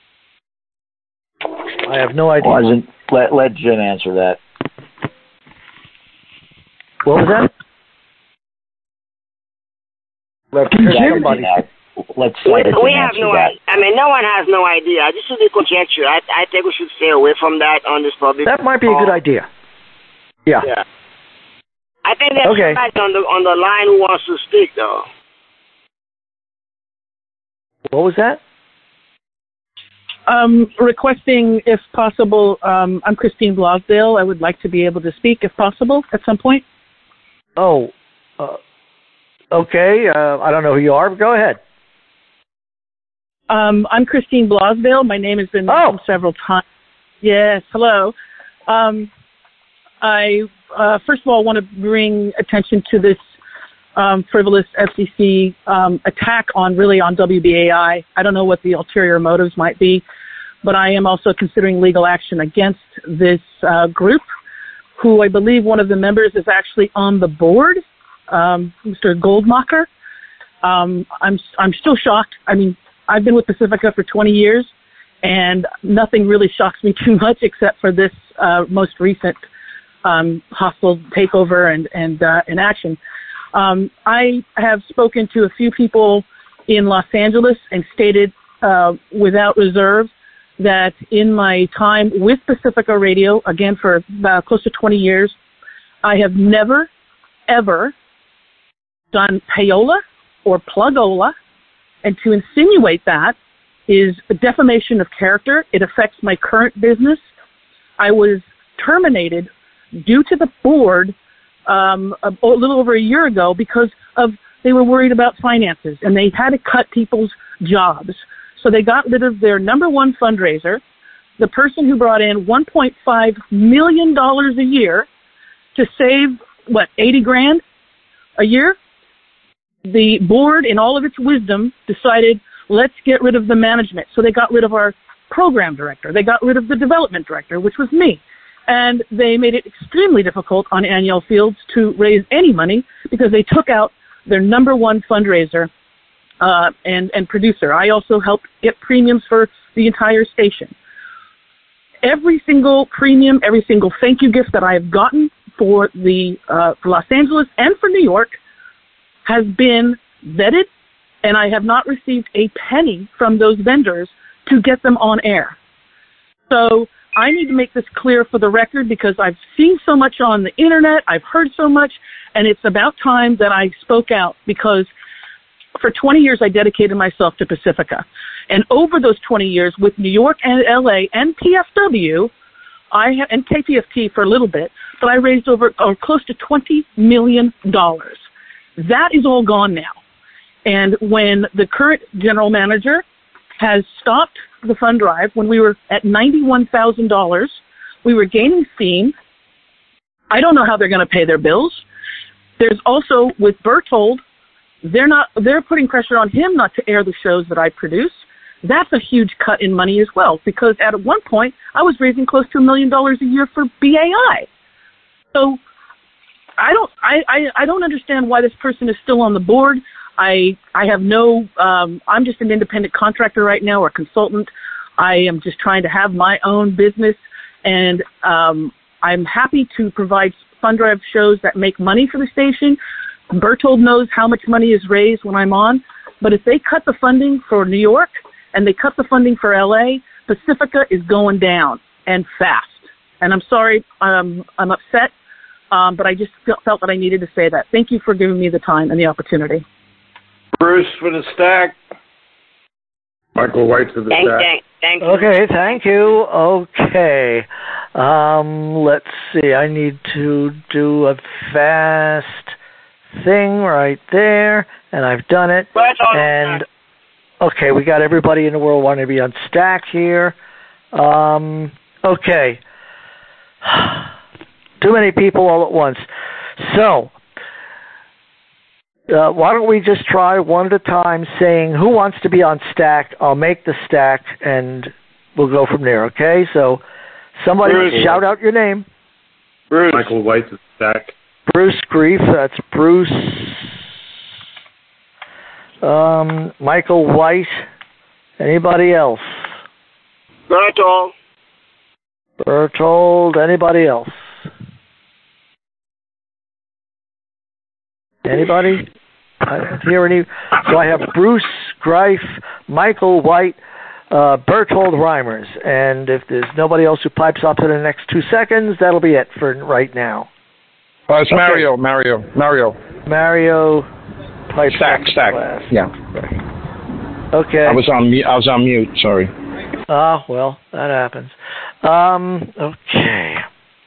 I have no idea. Wasn't, let, let Jim answer that. What was that? Let somebody Let's we, let we have no that. idea. I mean, no one has no idea. This is a conjecture. I, I think we should stay away from that on this public. That might be a good idea. Yeah. Yeah. I think there's okay. somebody on the on the line who wants to speak, though. What was that? Um, requesting, if possible, um, I'm Christine Blosdale. I would like to be able to speak, if possible, at some point. Oh, uh, okay. Uh, I don't know who you are, but go ahead. Um, I'm Christine Blosdale. My name has been mentioned oh. several times. Yes, hello. Um, I, uh, first of all, want to bring attention to this um, frivolous F C C um, attack on, really, on W B A I. I don't know what the ulterior motives might be, but I am also considering legal action against this uh, group, who I believe one of the members is actually on the board, um, Mister Goldmacher. Um, I'm I'm still shocked. I mean, I've been with Pacifica for twenty years, and nothing really shocks me too much except for this uh, most recent um, hostile takeover and and uh, in action. Um, I have spoken to a few people in Los Angeles and stated uh, without reserve that in my time with Pacifica Radio, again for about close to twenty years, I have never, ever done payola or plugola, and to insinuate that is a defamation of character. It affects my current business. I was terminated due to the board um, a, a little over a year ago because of they were worried about finances and they had to cut people's jobs. So they got rid of their number one fundraiser, the person who brought in one point five million dollars a year to save, what, eighty grand a year? The board, in all of its wisdom, decided, let's get rid of the management. So they got rid of our program director. They got rid of the development director, which was me. And they made it extremely difficult on Aniel Fields to raise any money because they took out their number one fundraiser uh, and, and producer. I also helped get premiums for the entire station. Every single premium, every single thank you gift that I have gotten for the uh, for Los Angeles and for New York has been vetted, and I have not received a penny from those vendors to get them on air. So I need to make this clear for the record because I've seen so much on the internet, I've heard so much, and it's about time that I spoke out because for twenty years I dedicated myself to Pacifica. And over those twenty years with New York and L A and P F W, I ha- and K P F T for a little bit, but I raised over or close to twenty million dollars. That is all gone now. And when the current general manager has stopped the fund drive, when we were at ninety-one thousand dollars, we were gaining steam. I don't know how they're going to pay their bills. There's also, with Bertold, they're not, they're putting pressure on him not to air the shows that I produce. That's a huge cut in money as well, because at one point, I was raising close to a million dollars a year for B A I. So I don't, I, I, I don't understand why this person is still on the board. I, I have no, um, I'm just an independent contractor right now or consultant. I am just trying to have my own business, and um, I'm happy to provide fund drive shows that make money for the station. Bertold knows how much money is raised when I'm on, but if they cut the funding for New York and they cut the funding for L A, Pacifica is going down, and fast. And I'm sorry, um, I'm upset, um, but I just felt that I needed to say that. Thank you for giving me the time and the opportunity. Bruce for the stack. Michael White for the Thank, stack. thank, thank you. Okay, thank you. Okay. Um, let's see. I need to do a fast thing right there, and I've done it. And okay, we got everybody in the world wanting to be on stack here. Um, okay. Too many people all at once. So, Uh, why don't we just try one at a time saying who wants to be on stack? I'll make the stack, and we'll go from there, okay? So somebody Bruce. shout out your name. Bruce. Michael White to stack. Bruce Grief, that's Bruce. Um, Michael White. Anybody else? Bertold. Bertold. Anybody else? Anybody? I don't hear any. So I have Bruce Greif, Michael White, uh, Bertold Reimers. And if there's nobody else who pipes up in the next two seconds, that'll be it for right now. Oh, it's Okay. Mario, Mario, Mario. Mario pipes Stack, up stack. last. Yeah. Okay. I was on mute. I was on mute. Sorry. Ah, well, that happens. Um, okay.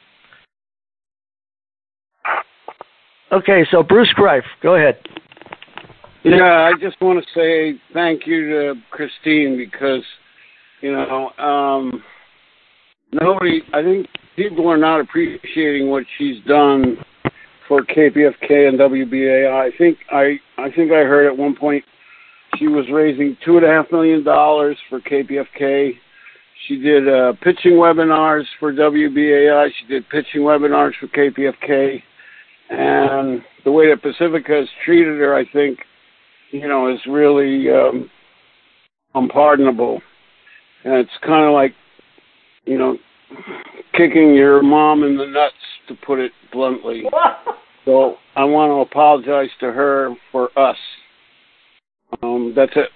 Okay, so Bruce Greif, go ahead. Yeah, I just want to say thank you to Christine because, you know, um, nobody, I think people are not appreciating what she's done for K P F K and W B A I. I think I, I think I heard at one point she was raising two and a half million dollars for K P F K. She did uh, pitching webinars for W B A I. She did pitching webinars for K P F K. And the way that Pacifica has treated her, I think, you know, is really um, unpardonable. And it's kind of like, you know, kicking your mom in the nuts, to put it bluntly. So I want to apologize to her for us. Um, that's it.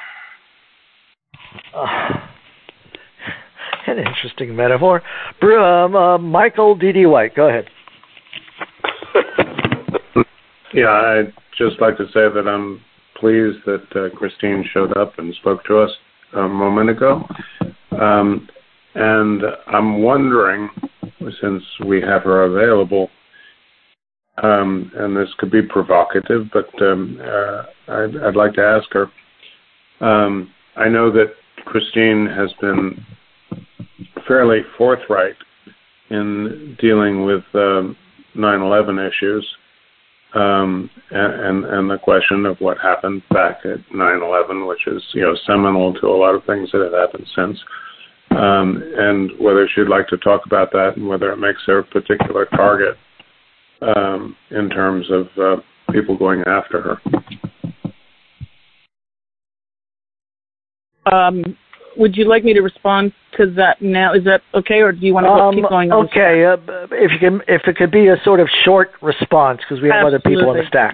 Uh, an interesting metaphor. Um, uh, Michael D D. White, go ahead. Yeah, I'd just like to say that I'm pleased that uh, Christine showed up and spoke to us a moment ago. Um, and I'm wondering, since we have her available, um, and this could be provocative, but um, uh, I'd, I'd like to ask her, um, I know that Christine has been fairly forthright in dealing with um, nine eleven issues um, and, and the question of what happened back at nine eleven, which is, you know, seminal to a lot of things that have happened since, um, and whether she'd like to talk about that and whether it makes her a particular target um, in terms of uh, people going after her. Um, would you like me to respond to that now? Is that okay, or do you want to um, keep going? Okay, uh, if you can, if it could be a sort of short response, because we have Absolutely. other people on the stack.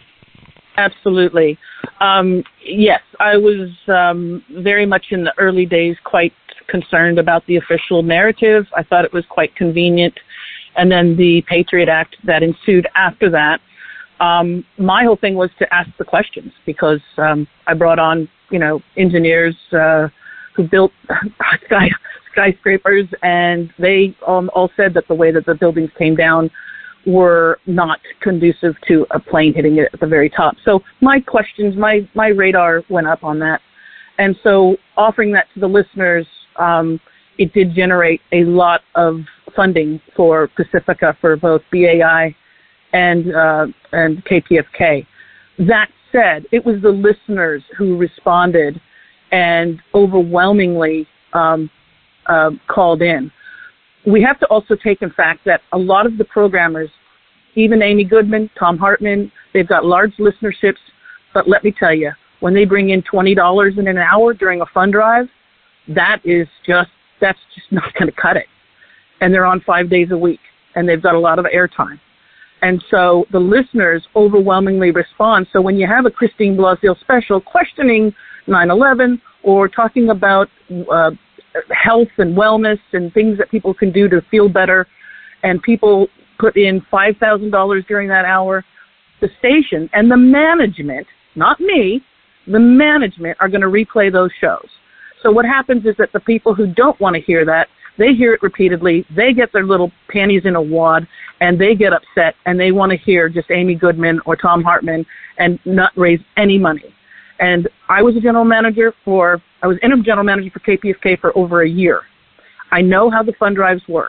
Absolutely. Um, yes, I was um, very much in the early days quite concerned about the official narrative. I thought it was quite convenient. And then the Patriot Act that ensued after that. Um, my whole thing was to ask the questions, because um, I brought on, you know, engineers uh, who built sky, skyscrapers, and they um, all said that the way that the buildings came down were not conducive to a plane hitting it at the very top. So my questions, my, my radar went up on that. And so offering that to the listeners, um, it did generate a lot of funding for Pacifica, for both B A I and uh, and K P F K. That said, it was the listeners who responded and overwhelmingly um, uh, called in. We have to also take in fact that a lot of the programmers, even Amy Goodman, Tom Hartman, they've got large listenerships, but let me tell you, when they bring in twenty dollars in an hour during a fund drive, that is just, that's just not going to cut it. And they're on five days a week, and they've got a lot of airtime. And so the listeners overwhelmingly respond. So when you have a Christine Blasio special questioning nine eleven or talking about uh, health and wellness and things that people can do to feel better, and people put in five thousand dollars during that hour, the station and the management, not me, the management are going to replay those shows. So what happens is that the people who don't want to hear that, they hear it repeatedly, they get their little panties in a wad, and they get upset, and they want to hear just Amy Goodman or Tom Hartman and not raise any money. And I was a general manager for, I was interim general manager for K P F K for over a year. I know how the fund drives work.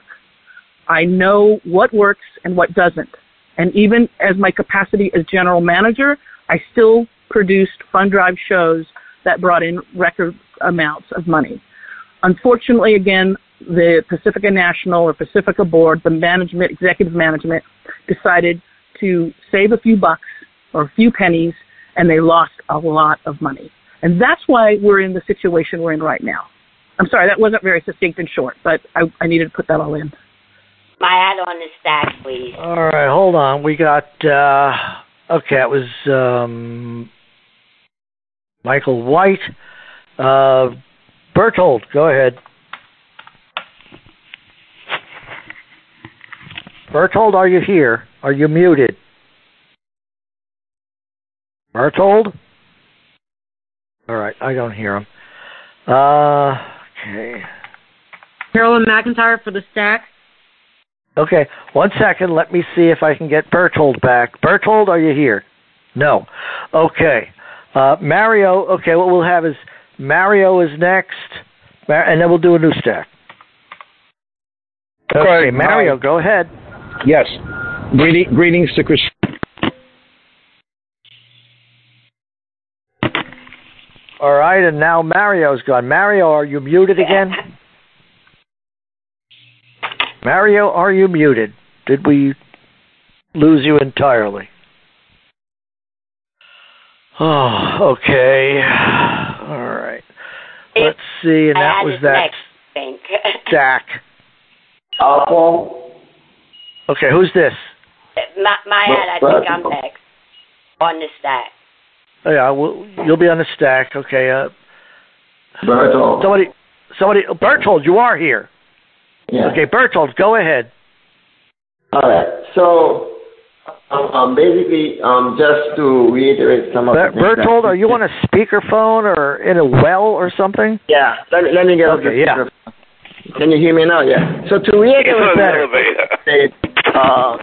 I know what works and what doesn't. And even as my capacity as general manager, I still produced fund drive shows that brought in record amounts of money. Unfortunately, again, the Pacifica National or Pacifica Board, the management, executive management, decided to save a few bucks or a few pennies, and they lost a lot of money. And that's why we're in the situation we're in right now. I'm sorry, that wasn't very succinct and short, but I, I needed to put that all in. My hat on the stack, please. All right, hold on. We got, uh, okay, it was um, Michael White. Uh, Bertold, go ahead. Bertold, are you here? Are you muted? Bertold? All right, I don't hear him. Uh, okay. Carolyn McIntyre for the stack. Okay, one second. Let me see if I can get Bertold back. Bertold, are you here? No. Okay. Uh, Mario, okay, what we'll have is Mario is next, and then we'll do a new stack. Okay, okay Mario, uh, go ahead. Yes. Greeting, greetings to Chris. All right, and now Mario's gone. Mario, are you muted again? Mario, are you muted? Did we lose you entirely? Oh, okay. All right. Let's see, and that was that stack. Awful. Okay, who's this? My, my hat, I think I'm next on the stack. Oh, yeah, well, you'll be on the stack. Okay. Uh, Bertold. Somebody, somebody, oh, Bertold, you are here. Yeah. Okay, Bertold, go ahead. All right. So, um, um, basically, um, just to reiterate some of Ber- the Bertold, are you on a speakerphone or in a well or something? Yeah. Let me, let me get off okay, the yeah. Can you hear me now? Yeah. So to reiterate, uh,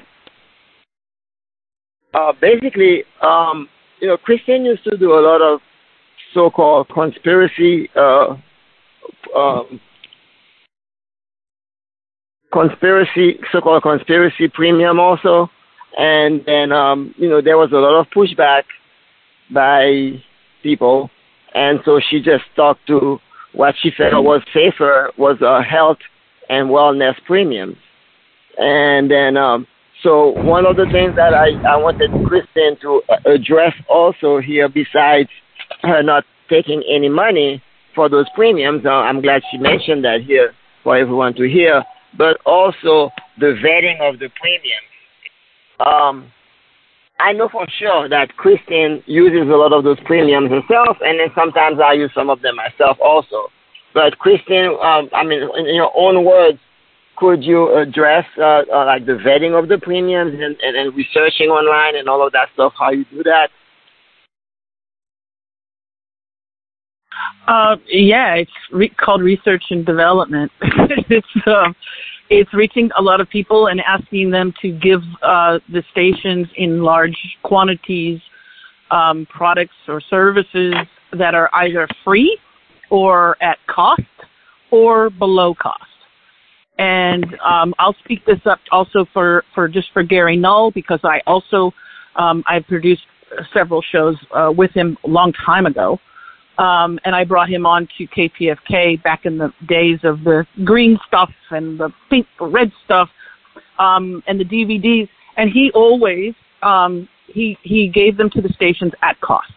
uh, basically, um, you know, Christine used to do a lot of so-called conspiracy uh, um, conspiracy so-called conspiracy premium also, and then um, you know there was a lot of pushback by people, and so she just stuck to what she felt was safer was uh, health and wellness premiums. And then, um, so one of the things that I, I wanted Kristen to address also here, besides her not taking any money for those premiums, uh, I'm glad she mentioned that here for everyone to hear, but also the vetting of the premiums. Um, I know for sure that Kristen uses a lot of those premiums herself, and then sometimes I use some of them myself also. But Kristen, um, I mean, in your own words, could you address uh, uh, like the vetting of the premiums and, and, and researching online and all of that stuff, how you do that? Uh, yeah, it's re- called research and development. it's um, it's reaching a lot of people and asking them to give uh, the stations in large quantities um, products or services that are either free or at cost or below cost. And um, I'll speak this up also for, for just for Gary Null, because I also um, I've produced several shows uh, with him a long time ago. Um, and I brought him on to K P F K back in the days of the green stuff and the pink, red stuff, um, and the D V Ds. And he always, um, he, he gave them to the stations at cost.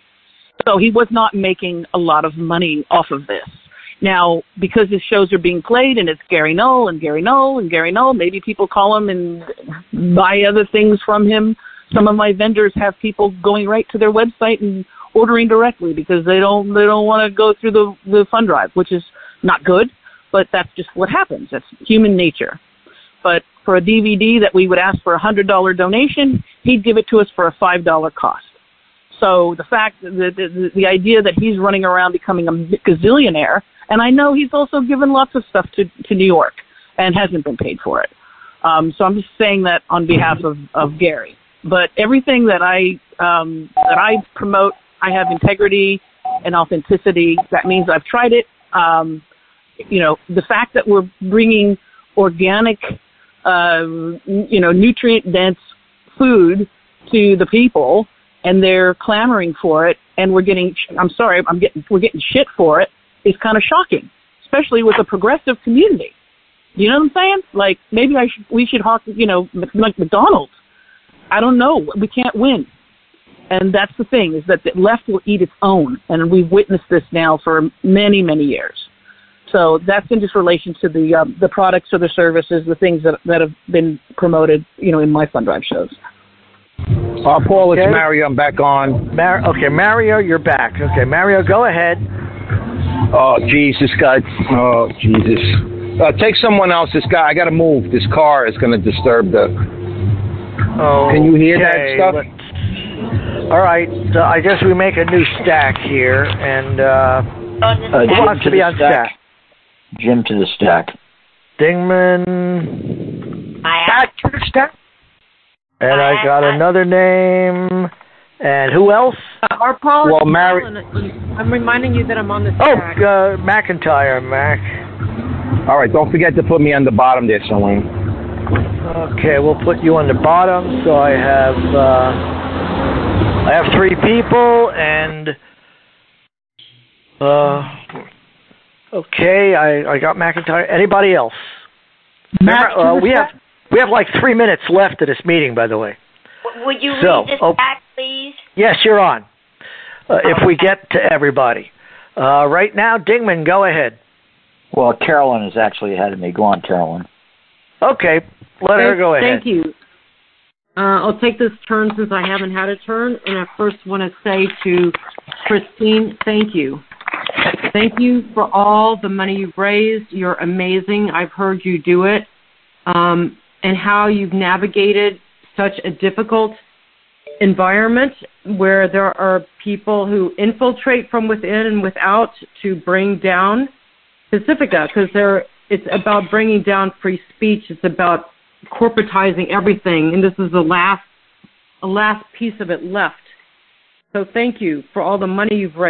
So he was not making a lot of money off of this. Now, because his shows are being played and it's Gary Null and Gary Null and Gary Null, maybe people call him and buy other things from him. Some of my vendors have people going right to their website and ordering directly because they don't they don't want to go through the the fund drive, which is not good, but that's just what happens. That's human nature. But for a D V D that we would ask for a hundred dollar donation, he'd give it to us for a five dollar cost. So the fact that the, the the idea that he's running around becoming a gazillionaire, and I know he's also given lots of stuff to to New York and hasn't been paid for it. Um, so I'm just saying that on behalf of of Gary. But everything that I um, that I promote, I have integrity and authenticity. That means I've tried it. Um, you know, the fact that we're bringing organic, uh, you know, nutrient-dense food to the people, and they're clamoring for it, and we're getting, I'm sorry, I'm getting, we're getting shit for it, is kind of shocking, especially with a progressive community. You know what I'm saying? Like, maybe I should, we should hawk, you know, like McDonald's. I don't know. We can't win. And that's the thing, is that the left will eat its own. And we've witnessed this now for many, many years. So that's in just relation to the um, the products or the services, the things that that have been promoted, you know, in my Fund Drive shows. Uh, Paul, okay. It's Mario. I'm back on. Mar- okay, Mario, you're back. Okay, Mario, go ahead. Oh, Jesus, God. Oh, Jesus. Uh, take someone else. This guy, I got to move. This car is going to disturb the... Oh, can you hear okay, that stuff? All right. So I guess we make a new stack here, and uh, uh, who wants to be on stack? stack? Jim to the stack. Dingman. Back to the stack. And I got another name. And who else? Uh, our Paul. Well, Mary. I'm reminding you that I'm on the Oh, stack. uh, McIntyre, Mac. All right. Don't forget to put me on the bottom there, Selene. Okay, we'll put you on the bottom. So I have uh, I have three people, and uh, okay, I, I got McIntyre. Anybody else? Remember, uh, we have we have like three minutes left of this meeting, by the way. Would you so, read this oh, back, please? Yes, you're on. Uh, if we get to everybody, uh, right now, Dingman, go ahead. Well, Carolyn is actually ahead of me. Go on, Carolyn. Okay. Let her go ahead. Thank you. Uh, I'll take this turn since I haven't had a turn, and I first want to say to Christine, thank you. Thank you for all the money you've raised. You're amazing. I've heard you do it, um, and how you've navigated such a difficult environment where there are people who infiltrate from within and without to bring down Pacifica, because they're it's about bringing down free speech. It's about corporatizing everything, and this is the last, the last piece of it left. So thank you for all the money you've raised.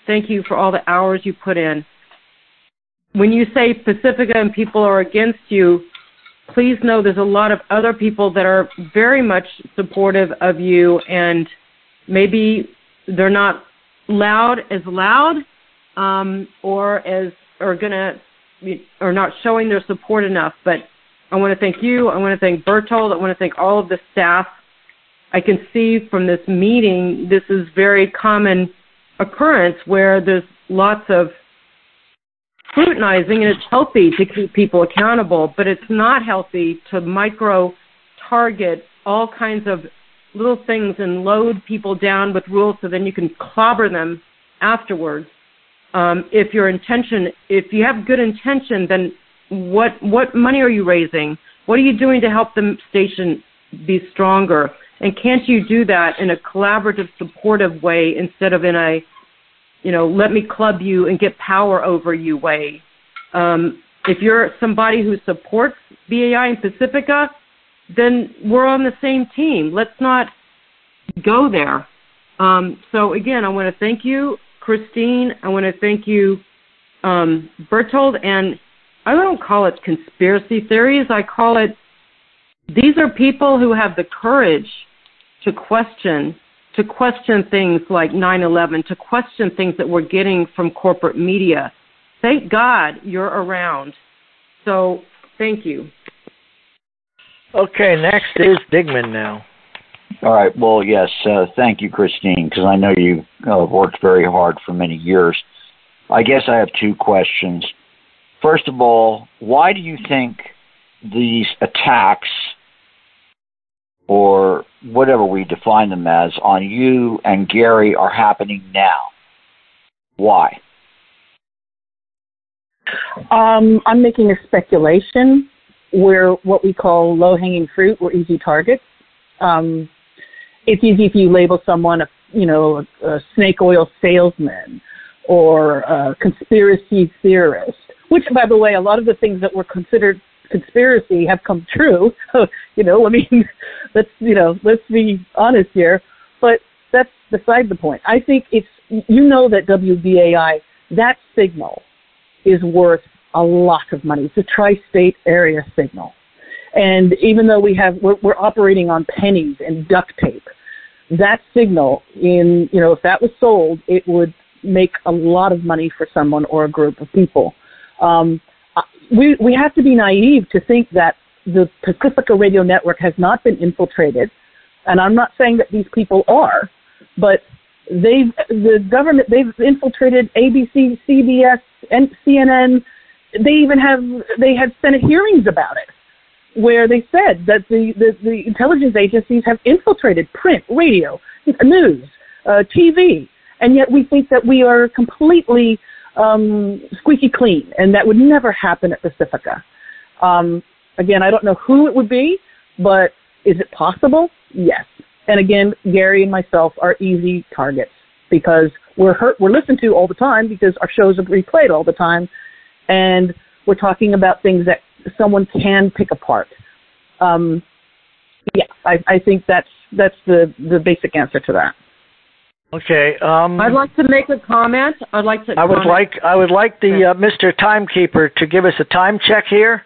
Thank you for all the hours you put in. When you say Pacifica and people are against you, please know there's a lot of other people that are very much supportive of you, and maybe they're not loud as loud um, or as are gonna or not showing their support enough. But I want to thank you. I want to thank Bertold. I want to thank all of the staff. I can see from this meeting this is very common occurrence where there's lots of scrutinizing, and it's healthy to keep people accountable, but it's not healthy to micro-target all kinds of little things and load people down with rules so then you can clobber them afterwards. Um, if your intention, if you have good intention, then what what money are you raising? What are you doing to help the station be stronger? And can't you do that in a collaborative, supportive way instead of in a, you know, let me club you and get power over you way? Um, if you're somebody who supports B A I and Pacifica, then we're on the same team. Let's not go there. Um, so, again, I want to thank you, Christine. I want to thank you, um, Bertold. And I don't call it conspiracy theories. I call it these are people who have the courage to question, to question things like nine eleven, to question things that we're getting from corporate media. Thank God you're around. So thank you. Okay, next is Digman now. All right. Well, yes. Uh, thank you, Christine, because I know you uh, worked very hard for many years. I guess I have two questions. First of all, why do you think these attacks, or whatever we define them as, on you and Gary are happening now? Why? Um, I'm making a speculation. We're what we call low-hanging fruit. We're easy targets. Um, it's easy if you label someone, a, you know, a, a snake oil salesman or a conspiracy theorist, which, by the way, a lot of the things that were considered conspiracy have come true. you know, I mean, let's, you know, let's be honest here. But that's beside the point. I think it's, you know that W B A I, that signal is worth a lot of money. It's a tri-state area signal. And even though we have, we're, we're operating on pennies and duct tape, that signal in, you know, if that was sold, it would make a lot of money for someone or a group of people. Um, we, we have to be naive to think that the Pacifica Radio Network has not been infiltrated. And I'm not saying that these people are, but they've, the government, they've infiltrated A B C, C B S, and C N N. They even have, they had Senate hearings about it, where they said that the, the, the intelligence agencies have infiltrated print, radio, news, uh, T V, and yet we think that we are completely um, squeaky clean, and that would never happen at Pacifica. Um, again, I don't know who it would be, but is it possible? Yes. And again, Gary and myself are easy targets because we're hurt, we're listened to all the time because our shows are replayed all the time, and we're talking about things that someone can pick apart. Um, yeah, I, I think that's that's the, the basic answer to that. Okay. Um, I'd like to make a comment. I'd like to. I would comment. like I would like the uh, Mister Timekeeper to give us a time check here.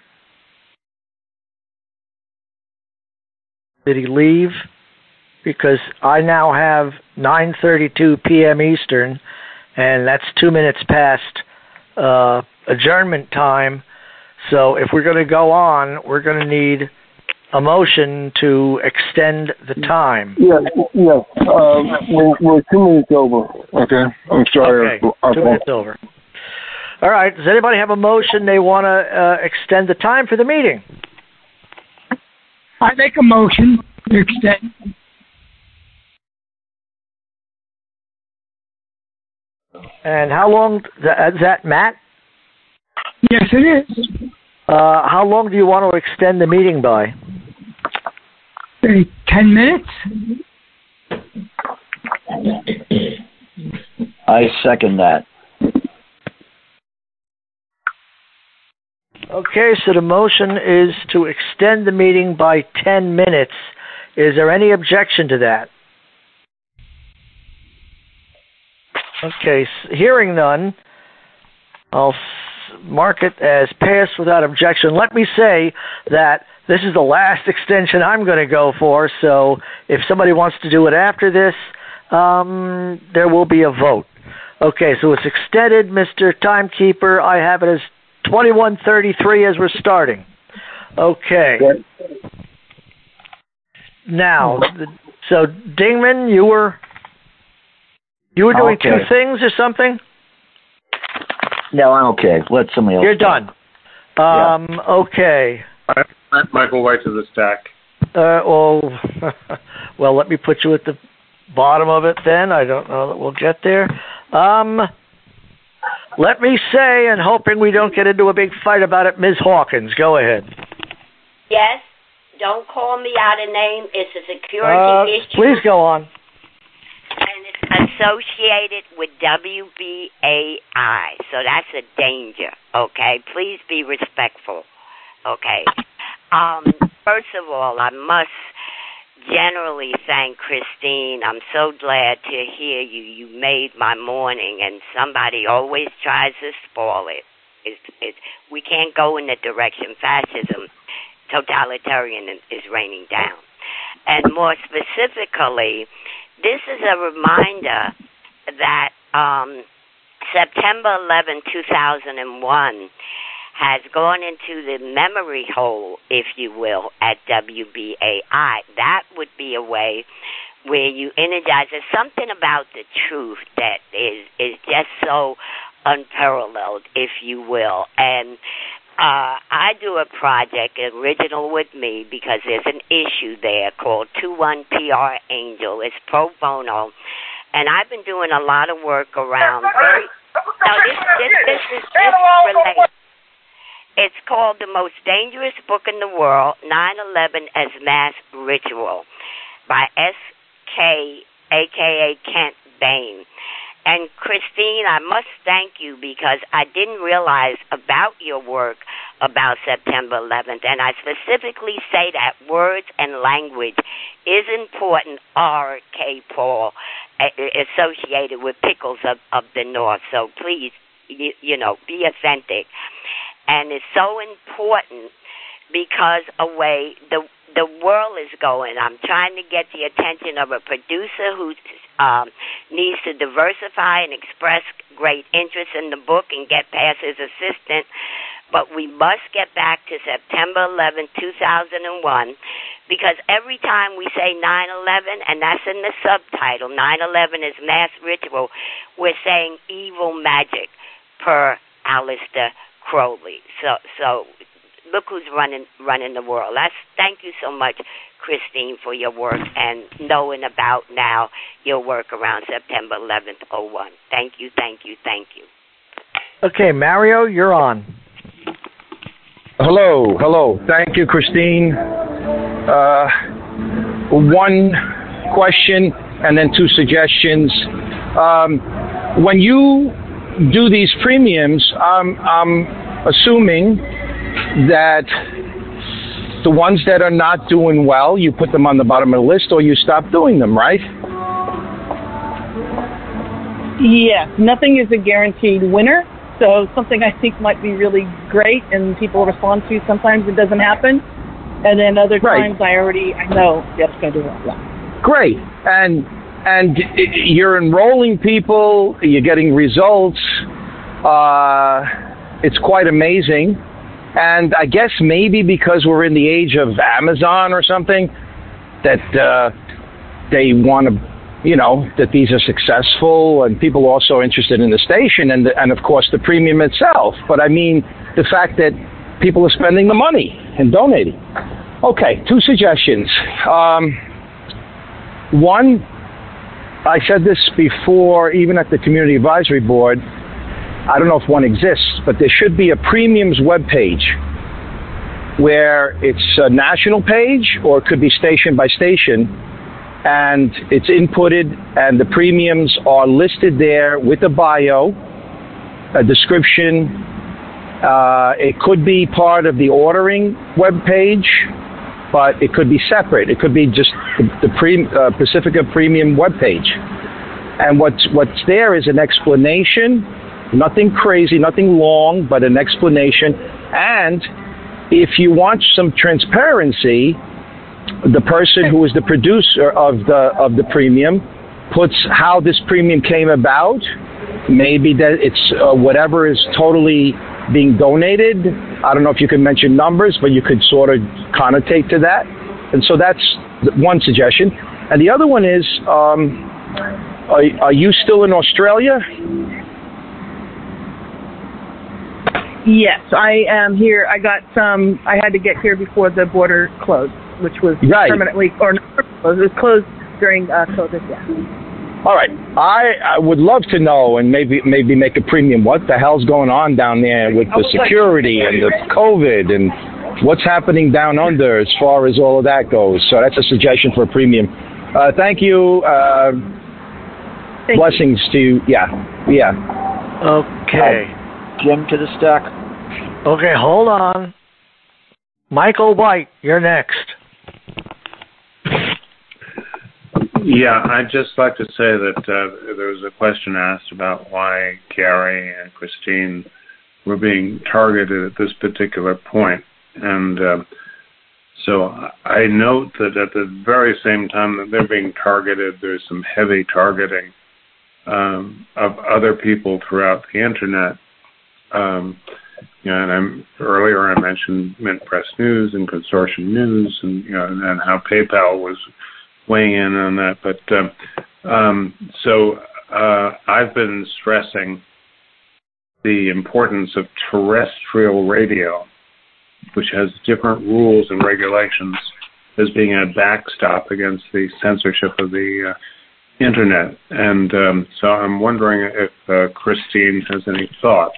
Did he leave? Because I now have nine thirty-two p.m. Eastern, and that's two minutes past uh, adjournment time. So if we're going to go on, we're going to need a motion to extend the time. Yeah, yeah. Um, we're, we're two minutes over. Okay, I'm sorry. Okay, two minutes over. All right. Does anybody have a motion they want to uh, extend the time for the meeting? I make a motion to extend. And how long is that, Matt? Yes, it is. Uh, how long do you want to extend the meeting by? Say ten minutes. I second that. Okay, so the motion is to extend the meeting by ten minutes. Is there any objection to that? Okay, hearing none, I'll mark it as passed without objection. Let me say that this is the last extension I'm going to go for, so if somebody wants to do it after this, um, there will be a vote. Okay, so it's extended, Mister Timekeeper. I have it as twenty-one thirty-three as we're starting. Okay. Now, so Dingman, you were you were doing Okay. two things or something? No, I'm okay. Let somebody else. You're done. Um, yeah. Okay. Michael White to the stack. Uh, well, well, let me put you at the bottom of it then. I don't know that we'll get there. Um, let me say, and hoping we don't get into a big fight about it, Miz Hawkins, go ahead. Yes. Don't call me out of name. It's a security uh, issue. Please go on. And it's associated with W B A I. So that's a danger, okay? Please be respectful, okay? Um, first of all, I must generally thank Christine. I'm so glad to hear you. You made my morning, and somebody always tries to spoil it. It's, it's, we can't go in the direction fascism, totalitarian is raining down. And more specifically, this is a reminder that um, September eleventh, two thousand one has gone into the memory hole, if you will, at W B A I. That would be a way where you energize. There's something about the truth that is, is just so unparalleled, if you will. And Uh, I do a project, original with me, because there's an issue there called two one P R Angel. It's pro bono. And I've been doing a lot of work around... Very, no, this, this, this is this related. It's called The Most Dangerous Book in the World, nine eleven as Mass Ritual, by S K, a k a. Kent Bain. And Christine, I must thank you because I didn't realize about your work about September eleventh. And I specifically say that words and language is important, R K. Paul, associated with pickles of, of the North. So please, you, you know, be authentic. And it's so important because a way the the world is going. I'm trying to get the attention of a producer who um, needs to diversify and express great interest in the book and get past his assistant. But we must get back to September eleventh, two thousand one, because every time we say nine eleven, and that's in the subtitle, nine eleven is mass ritual, we're saying evil magic, per Aleister Crowley. So, so look who's running running the world. That's, thank you so much, Christine, for your work and knowing about now your work around September eleventh, oh one. Thank you, thank you, thank you. Okay, Mario, you're on. Hello, hello. Thank you, Christine. Uh, one question and then two suggestions. Um, when you do these premiums, I'm, I'm assuming that the ones that are not doing well, you put them on the bottom of the list or you stop doing them, right? Yes, nothing is a guaranteed winner. So something I think might be really great and people respond to, sometimes it doesn't happen. And then other right. times I already, I know that's going to do it. Yeah. Great. And and you're enrolling people, you're getting results. Uh, it's quite amazing. And I guess maybe because we're in the age of Amazon or something, that uh, they want to, you know, that these are successful and people also are interested in the station and, the, and of course, the premium itself. But I mean, the fact that people are spending the money and donating. Okay, two suggestions. Um, one, I said this before, even at the Community Advisory Board, I don't know if one exists, but there should be a premiums webpage where it's a national page or it could be station by station, and it's inputted and the premiums are listed there with a bio, a description. Uh, it could be part of the ordering webpage, but it could be separate. It could be just the, the pre, uh, Pacifica Premium webpage. And what's what's there is an explanation, nothing crazy, nothing long, but an explanation. And if you want some transparency, the person who is the producer of the of the premium puts how this premium came about. Maybe that it's uh, whatever is totally being donated. I don't know if you can mention numbers, but you could sort of connotate to that. And so that's one suggestion. And the other one is, um, are, are you still in Australia? Yes, I am here. I got um, I had to get here before the border closed, which was right. permanently, or not closed, it was closed during uh, COVID, yeah. All right. I, I would love to know and maybe maybe make a premium. What the hell's going on down there with the security and the COVID and what's happening down under as far as all of that goes? So that's a suggestion for a premium. Uh, thank you. Uh, thank blessings you. to you. Yeah. Yeah. Okay. Uh, Jim to the stack. Okay, hold on. Michael White, you're next. Yeah, I'd just like to say that uh, there was a question asked about why Gary and Christine were being targeted at this particular point. And uh, so I note that at the very same time that they're being targeted, there's some heavy targeting um, of other people throughout the Internet. Um, you know, and I'm, earlier I mentioned Mint Press News and Consortium News and, you know, and how PayPal was weighing in on that. But um, um, so uh, I've been stressing the importance of terrestrial radio, which has different rules and regulations, as being a backstop against the censorship of the uh, Internet. And um, so I'm wondering if uh, Christine has any thoughts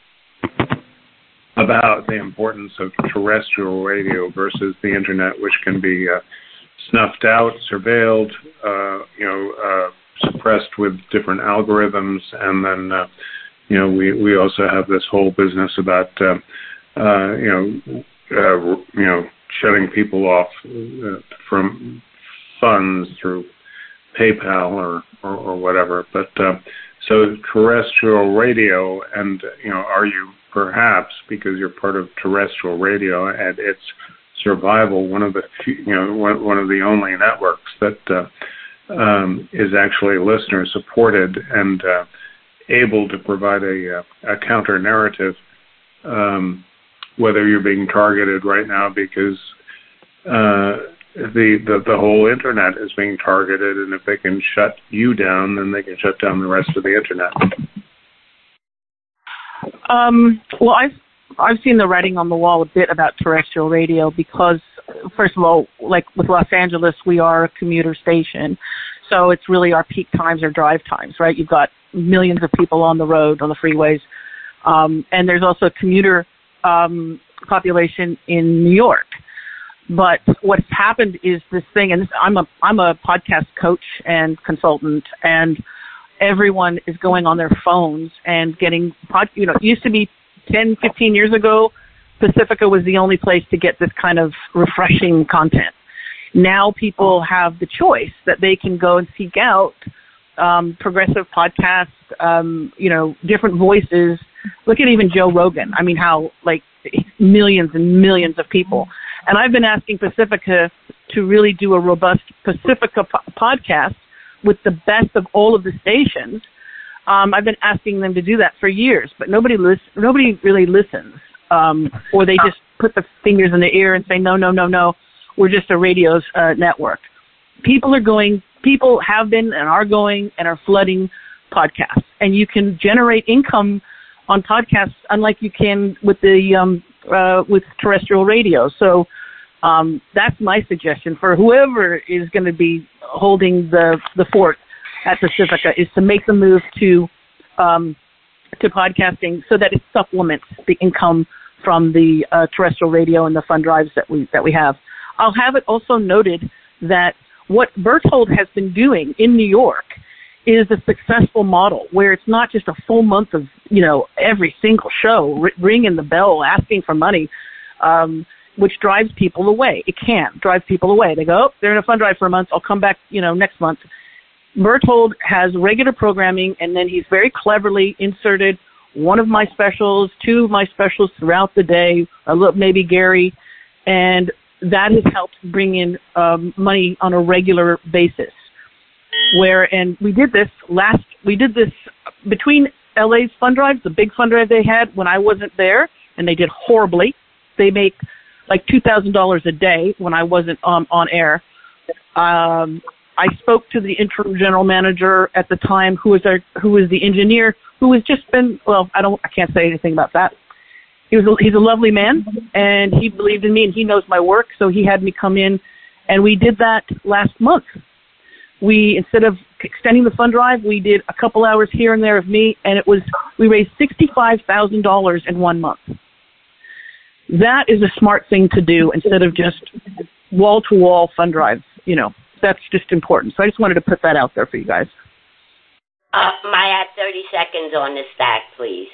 about the importance of terrestrial radio versus the Internet, which can be uh, snuffed out, surveilled, uh, you know, uh, suppressed with different algorithms, and then, uh, you know, we, we also have this whole business about, uh, uh, you know, uh, you know, shutting people off uh, from funds through PayPal or, or, or whatever. But uh, so terrestrial radio, and, you know, are you perhaps, because you're part of terrestrial radio and its survival, one of the few, you know one, one of the only networks that uh, um, is actually listener supported and uh, able to provide a, a counter narrative, um, whether you're being targeted right now because uh, the, the the whole Internet is being targeted, and if they can shut you down, then they can shut down the rest of the Internet. Um, well, I've I've seen the writing on the wall a bit about terrestrial radio because, first of all, like with Los Angeles, we are a commuter station. So it's really our peak times or drive times, right? You've got millions of people on the road, on the freeways. Um, and there's also a commuter um, population in New York. But what's happened is this thing, and this, I'm a I'm a podcast coach and consultant, and everyone is going on their phones and getting, pod, you know, it used to be ten, fifteen years ago, Pacifica was the only place to get this kind of refreshing content. Now people have the choice that they can go and seek out um, progressive podcasts, um, you know, different voices. Look at even Joe Rogan. I mean, how, like, millions and millions of people. And I've been asking Pacifica to really do a robust Pacifica po- podcast with the best of all of the stations. Um, I've been asking them to do that for years, but nobody lis- nobody really listens, um, or they just put the fingers in the ear and say, no, no, no, no, we're just a radio uh, network. People are going, people have been and are going and are flooding podcasts, and you can generate income on podcasts unlike you can with the um, uh, with terrestrial radio. So um, that's my suggestion for whoever is going to be holding the the fort at Pacifica, is to make the move to um, to podcasting so that it supplements the income from the uh, terrestrial radio and the fund drives that we that we have. I'll have it also noted that what Berthold has been doing in New York is a successful model where it's not just a full month of, you know, every single show r- ringing the bell asking for money, um, which drives people away. It can drive people away. They go, oh, they're in a fund drive for a month. I'll come back, you know, next month. Berthold has regular programming, and then he's very cleverly inserted one of my specials, two of my specials throughout the day, a little, maybe Gary, and that has helped bring in um, money on a regular basis. Where, and we did this last, we did this between L A's fund drives, the big fund drive they had when I wasn't there, and they did horribly. They make like two thousand dollars a day when I wasn't um, on air. Um, I spoke to the interim general manager at the time, who was our, who was the engineer, who has just been, well, I don't, I can't say anything about that. He was, a, he's a lovely man, and he believed in me, and he knows my work, so he had me come in, and we did that last month. We, instead of extending the fund drive, we did a couple hours here and there of me, and it was, we raised sixty-five thousand dollars in one month. That is a smart thing to do instead of just wall-to-wall fund drives, you know. That's just important. So I just wanted to put that out there for you guys. Uh, may I have thirty seconds on the stack, please?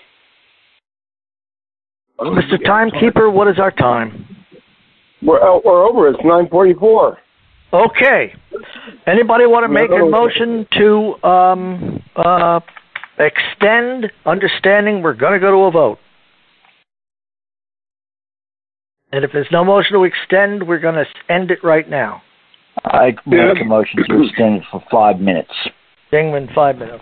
Mister Timekeeper, what is our time? We're, uh, we're over. It's nine forty-four. Okay. Anybody want to make a motion to um, uh, extend, understanding we're going to go to a vote? And if there's no motion to extend, we're going to end it right now. I make a motion to extend it for five minutes. Dingman, five minutes.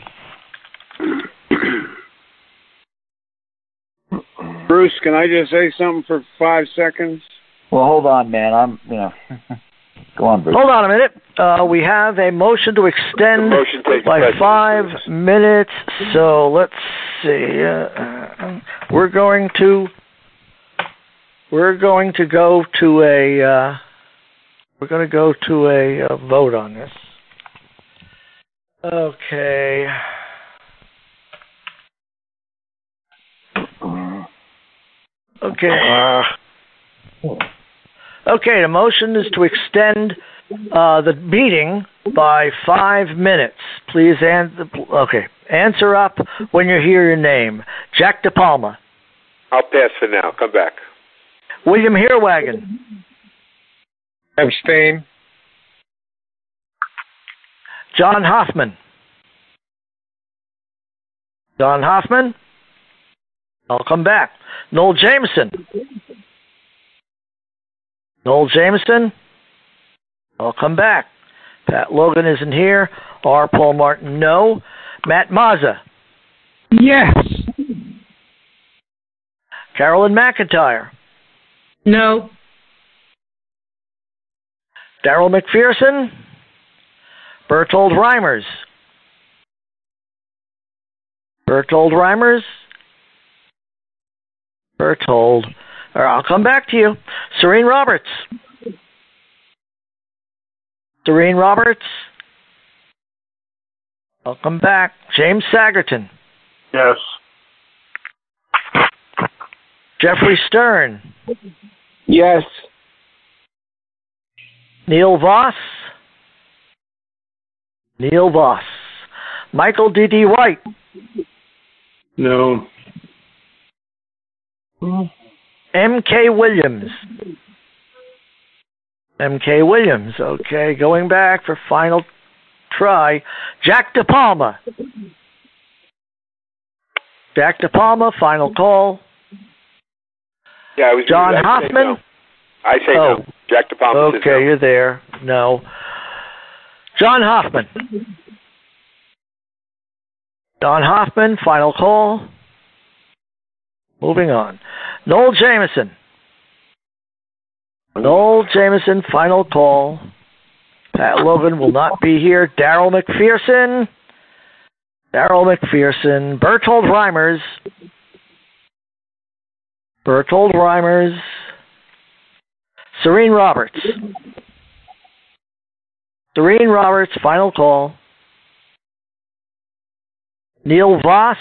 Bruce, can I just say something for five seconds? Well, hold on, man. I'm, you know, go on, Bruce. Hold on a minute. Uh, we have a motion to extend motion by five minutes. So let's see. Uh, we're going to we're going to go to a uh, we're going to go to a, a vote on this. Okay. Okay. Okay, the motion is to extend uh, the meeting by five minutes. Please, an- okay, answer up when you hear your name. Jack DePalma. I'll pass for now. Come back. William Heerwagen. Abstain. John Hoffman. John Hoffman. I'll come back. Noel Jameson. Noel Jameson. I'll come back. Pat Logan isn't here. R. Paul Martin, no. Matt Mazza. Yes. Carolyn McIntyre. No. Daryl McPherson. Bertold Reimers. Bertold Reimers. Bertold. Or I'll come back to you. Serene Roberts. Serene Roberts. I'll come back. James Sagerton. Yes. Jeffrey Stern. Yes. Neil Voss. Neil Voss. Michael D D. White. No. M K. Williams. M K. Williams. Okay, going back for final try. Jack DePalma. Jack DePalma, final call. Yeah, I was. John I'd Hoffman. Say no. I say oh. no. Jack DePalma Okay, says no. you're there. No. John Hoffman. John Hoffman, final call. Moving on. Noel Jameson. Noel Jameson, final call. Pat Logan will not be here. Daryl McPherson. Daryl McPherson. Bertold Reimers. Bertold Reimers. Serene Roberts. Serene Roberts, final call. Neil Voss.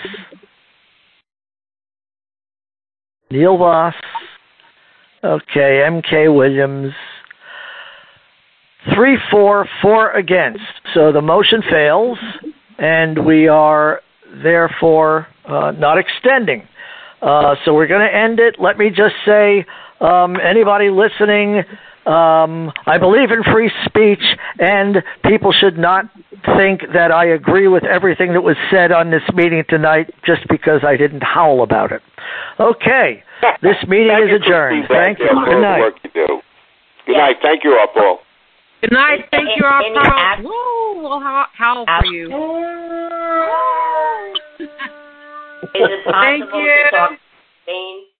Neil Voss. Okay, M K. Williams. Three, four, four against. So the motion fails, and we are therefore uh, not extending. Uh, so we're going to end it. Let me just say, um, anybody listening, um, I believe in free speech, and people should not think that I agree with everything that was said on this meeting tonight just because I didn't howl about it. Okay, this meeting is adjourned. Thank you. Good night. Work you do. Good night. Thank you, Paul. Good night. Thank you, Paul. Woo, we'll howl for you. Is it possible Thank you. to talk to Christine?